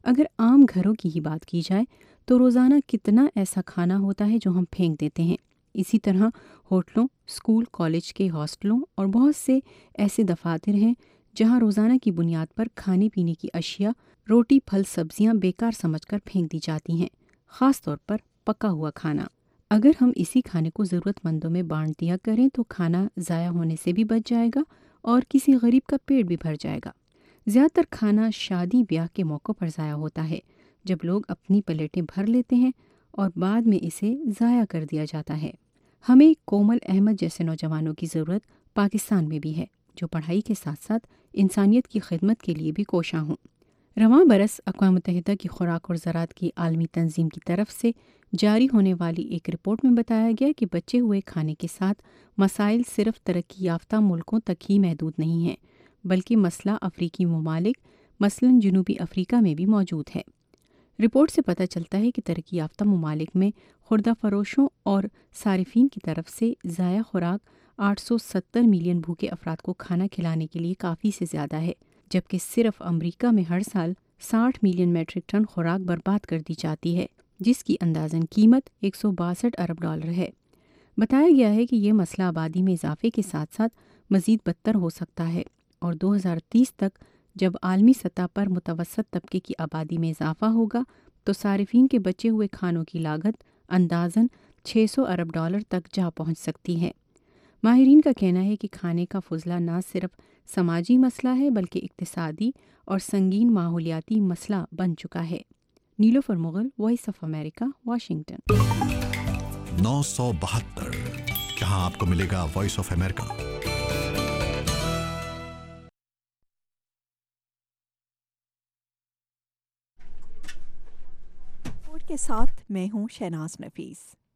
اگر عام گھروں کی ہی بات کی جائے تو روزانہ کتنا ایسا کھانا ہوتا ہے جو ہم پھینک دیتے ہیں۔ اسی طرح ہوٹلوں، اسکول، کالج کے ہاسٹلوں اور بہت سے ایسے دفاتر ہیں جہاں روزانہ کی بنیاد پر کھانے پینے کی اشیاء، روٹی، پھل، سبزیاں بیکار سمجھ کر پھینک دی جاتی ہیں، خاص طور پر پکا ہوا کھانا۔ اگر ہم اسی کھانے کو ضرورت مندوں میں بانٹ دیا کریں تو کھانا ضائع ہونے سے بھی بچ جائے گا اور کسی غریب کا پیٹ بھی بھر جائے گا۔ زیادہ تر کھانا شادی بیاہ کے موقع پر ضائع ہوتا ہے، جب لوگ اپنی پلیٹیں بھر لیتے ہیں اور بعد میں اسے ضائع کر دیا جاتا ہے۔ ہمیں کومل احمد جیسے نوجوانوں کی ضرورت پاکستان میں بھی ہے، جو پڑھائی کے ساتھ ساتھ انسانیت کی خدمت کے لیے بھی کوشاں ہوں۔ رواں برس اقوام متحدہ کی خوراک اور زراعت کی عالمی تنظیم کی طرف سے جاری ہونے والی ایک رپورٹ میں بتایا گیا کہ بچے ہوئے کھانے کے ساتھ مسائل صرف ترقی یافتہ ملکوں تک ہی محدود نہیں ہیں، بلکہ مسئلہ افریقی ممالک مثلاً جنوبی افریقہ میں بھی موجود ہے۔ رپورٹ سے پتہ چلتا ہے کہ ترقی یافتہ ممالک میں خوردہ فروشوں اور صارفین کی طرف سے ضائع خوراک آٹھ سو ستر ملین بھوکے افراد کو کھانا کھلانے کے لیے کافی سے زیادہ ہے، جبکہ صرف امریکہ میں ہر سال ساٹھ ملین میٹرک ٹن خوراک برباد کر دی جاتی ہے، جس کی اندازاً قیمت ایک سو باسٹھ ارب ڈالر ہے۔ بتایا گیا ہے کہ یہ مسئلہ آبادی میں اضافے کے ساتھ ساتھ مزید بدتر ہو سکتا ہے اور دو ہزار تیس تک جب عالمی سطح پر متوسط طبقے کی آبادی میں اضافہ ہوگا تو صارفین کے بچے ہوئے کھانوں کی لاگت اندازاً چھ سو ارب ڈالر تک جا پہنچ سکتی ہے۔ ماہرین کا کہنا ہے کہ کھانے کا فضلہ نہ صرف سماجی مسئلہ ہے بلکہ اقتصادی اور سنگین ماحولیاتی مسئلہ بن چکا ہے۔ Nilofar Mughal, voice of America, Washington. نو سو بہتر، جہاں آپ کو ملے گا وائس آف امریکہ۔ کے ساتھ میں ہوں شہناز نفیس۔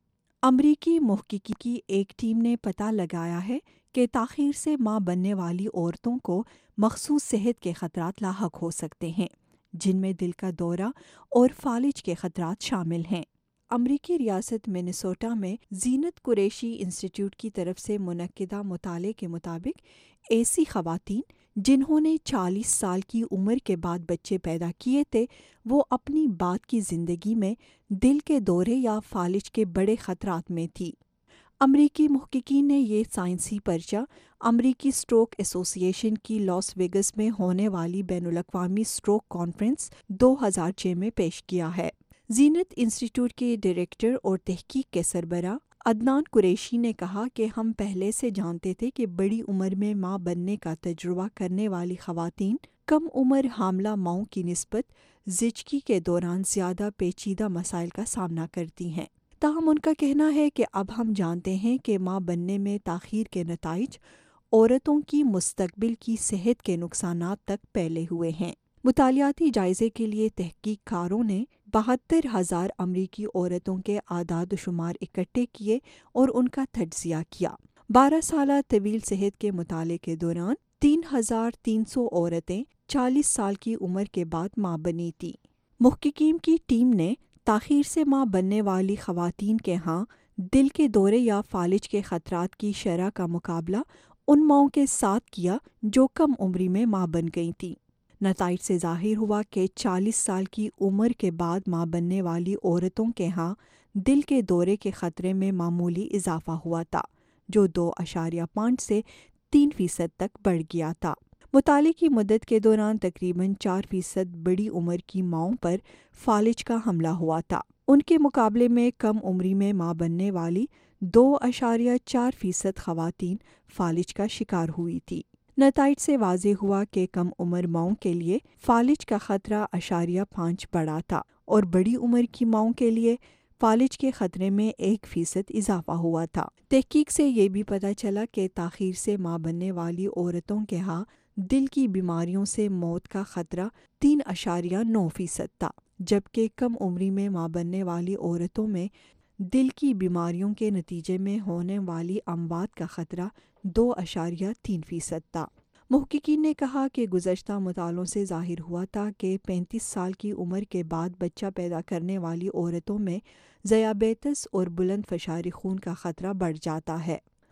امریکی محققی کی ایک ٹیم نے پتہ لگایا ہے کہ تاخیر سے ماں بننے والی عورتوں کو مخصوص صحت کے خطرات لاحق ہو سکتے ہیں، جن میں دل کا دورہ اور فالج کے خطرات شامل ہیں۔ امریکی ریاست منیسوٹا میں زینت قریشی انسٹی ٹیوٹ کی طرف سے منعقدہ مطالعے کے مطابق ایسی خواتین جنہوں نے چالیس سال کی عمر کے بعد بچے پیدا کیے تھے، وہ اپنی بعد کی زندگی میں دل کے دورے یا فالج کے بڑے خطرات میں تھی۔ امریکی محققین نے یہ سائنسی پرچہ امریکی اسٹروک ایسوسی ایشن کی لاس ویگس میں ہونے والی بین الاقوامی اسٹروک کانفرنس دو ہزار چھ میں پیش کیا ہے۔ زینت انسٹی ٹیوٹ کے ڈائریکٹر اور تحقیق کے سربراہ عدنان قریشی نے کہا کہ ہم پہلے سے جانتے تھے کہ بڑی عمر میں ماں بننے کا تجربہ کرنے والی خواتین کم عمر حاملہ ماؤں کی نسبت زچگی کے دوران زیادہ پیچیدہ مسائل کا سامنا کرتی ہیں۔ تاہم ان کا کہنا ہے کہ اب ہم جانتے ہیں کہ ماں بننے میں تاخیر کے نتائج عورتوں کی مستقبل کی صحت کے نقصانات تک پھیلے ہوئے ہیں۔ مطالعاتی جائزے کے لیے تحقیق کاروں نے بہتر ہزار امریکی عورتوں کے اعداد و شمار اکٹھے کیے اور ان کا تجزیہ کیا۔ بارہ سالہ طویل صحت کے مطالعے کے دوران تین ہزار تین سو عورتیں چالیس سال کی عمر کے بعد ماں بنی تھیں۔ محققین کی ٹیم نے تاخیر سے ماں بننے والی خواتین کے ہاں دل کے دورے یا فالج کے خطرات کی شرح کا مقابلہ ان ماؤں کے ساتھ کیا جو کم عمری میں ماں بن گئی تھیں۔ نتائج سے ظاہر ہوا کہ چالیس سال کی عمر کے بعد ماں بننے والی عورتوں کے ہاں دل کے دورے کے خطرے میں معمولی اضافہ ہوا تھا، جو دو اشاریہ پانچ سے تین فیصد تک بڑھ گیا تھا۔ مطالعے کی مدت کے دوران تقریباً چار فیصد بڑی عمر کی ماؤں پر فالج کا حملہ ہوا تھا۔ ان کے مقابلے میں کم عمری میں ماں بننے والی دو اشاریہ چار فیصد خواتین فالج کا شکار ہوئی تھی۔ نتائج سے واضح ہوا کہ کم عمر ماؤں کے لیے فالج کا خطرہ اشاریہ پانچ بڑا تھا اور بڑی عمر کی ماؤں کے لیے فالج کے خطرے میں ایک فیصد اضافہ ہوا تھا۔ تحقیق سے یہ بھی پتہ چلا کہ تاخیر سے ماں بننے والی عورتوں کے ہاں دل کی بیماریوں سے موت کا خطرہ تین اشاریہ نو فیصد تھا، جبکہ کم عمری میں ماں بننے والی عورتوں میں دل کی بیماریوں کے نتیجے میں ہونے والی اموات کا خطرہ دو اشاریہ تین فیصد تھا۔ محققین نے کہا کہ گزشتہ مطالعوں سے ظاہر ہوا تھا کہ پینتیس سال کی عمر کے بعد بچہ پیدا کرنے والی عورتوں میں ذیابیطس اور بلند فشار خون کا خطرہ بڑھ جاتا ہے۔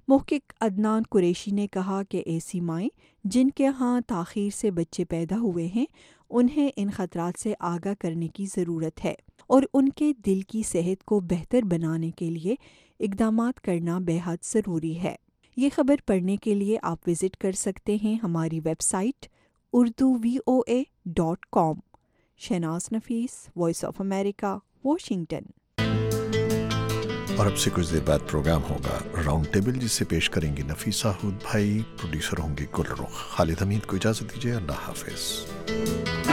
محقق عدنان قریشی نے کہا کہ ایسی مائیں جن کے ہاں تاخیر سے بچے پیدا ہوئے ہیں انہیں ان خطرات سے آگاہ کرنے کی ضرورت ہے اور ان کے دل کی صحت کو بہتر بنانے کے لیے اقدامات کرنا بے حد ضروری ہے۔ یہ خبر پڑھنے کے لیے آپ وزٹ کر سکتے ہیں ہماری website Urdu V O A dot com. Shahnaz Nafees, voice of America, Washington. اور اب سے کچھ دیر بعد پروگرام ہوگا راؤنڈ ٹیبل، جس سے پیش کریں گے نفیسہ ہود بھائی، پروڈیوسر ہوں گے گل رخ۔ خالد حمید کو اجازت دیجیے، اللہ حافظ۔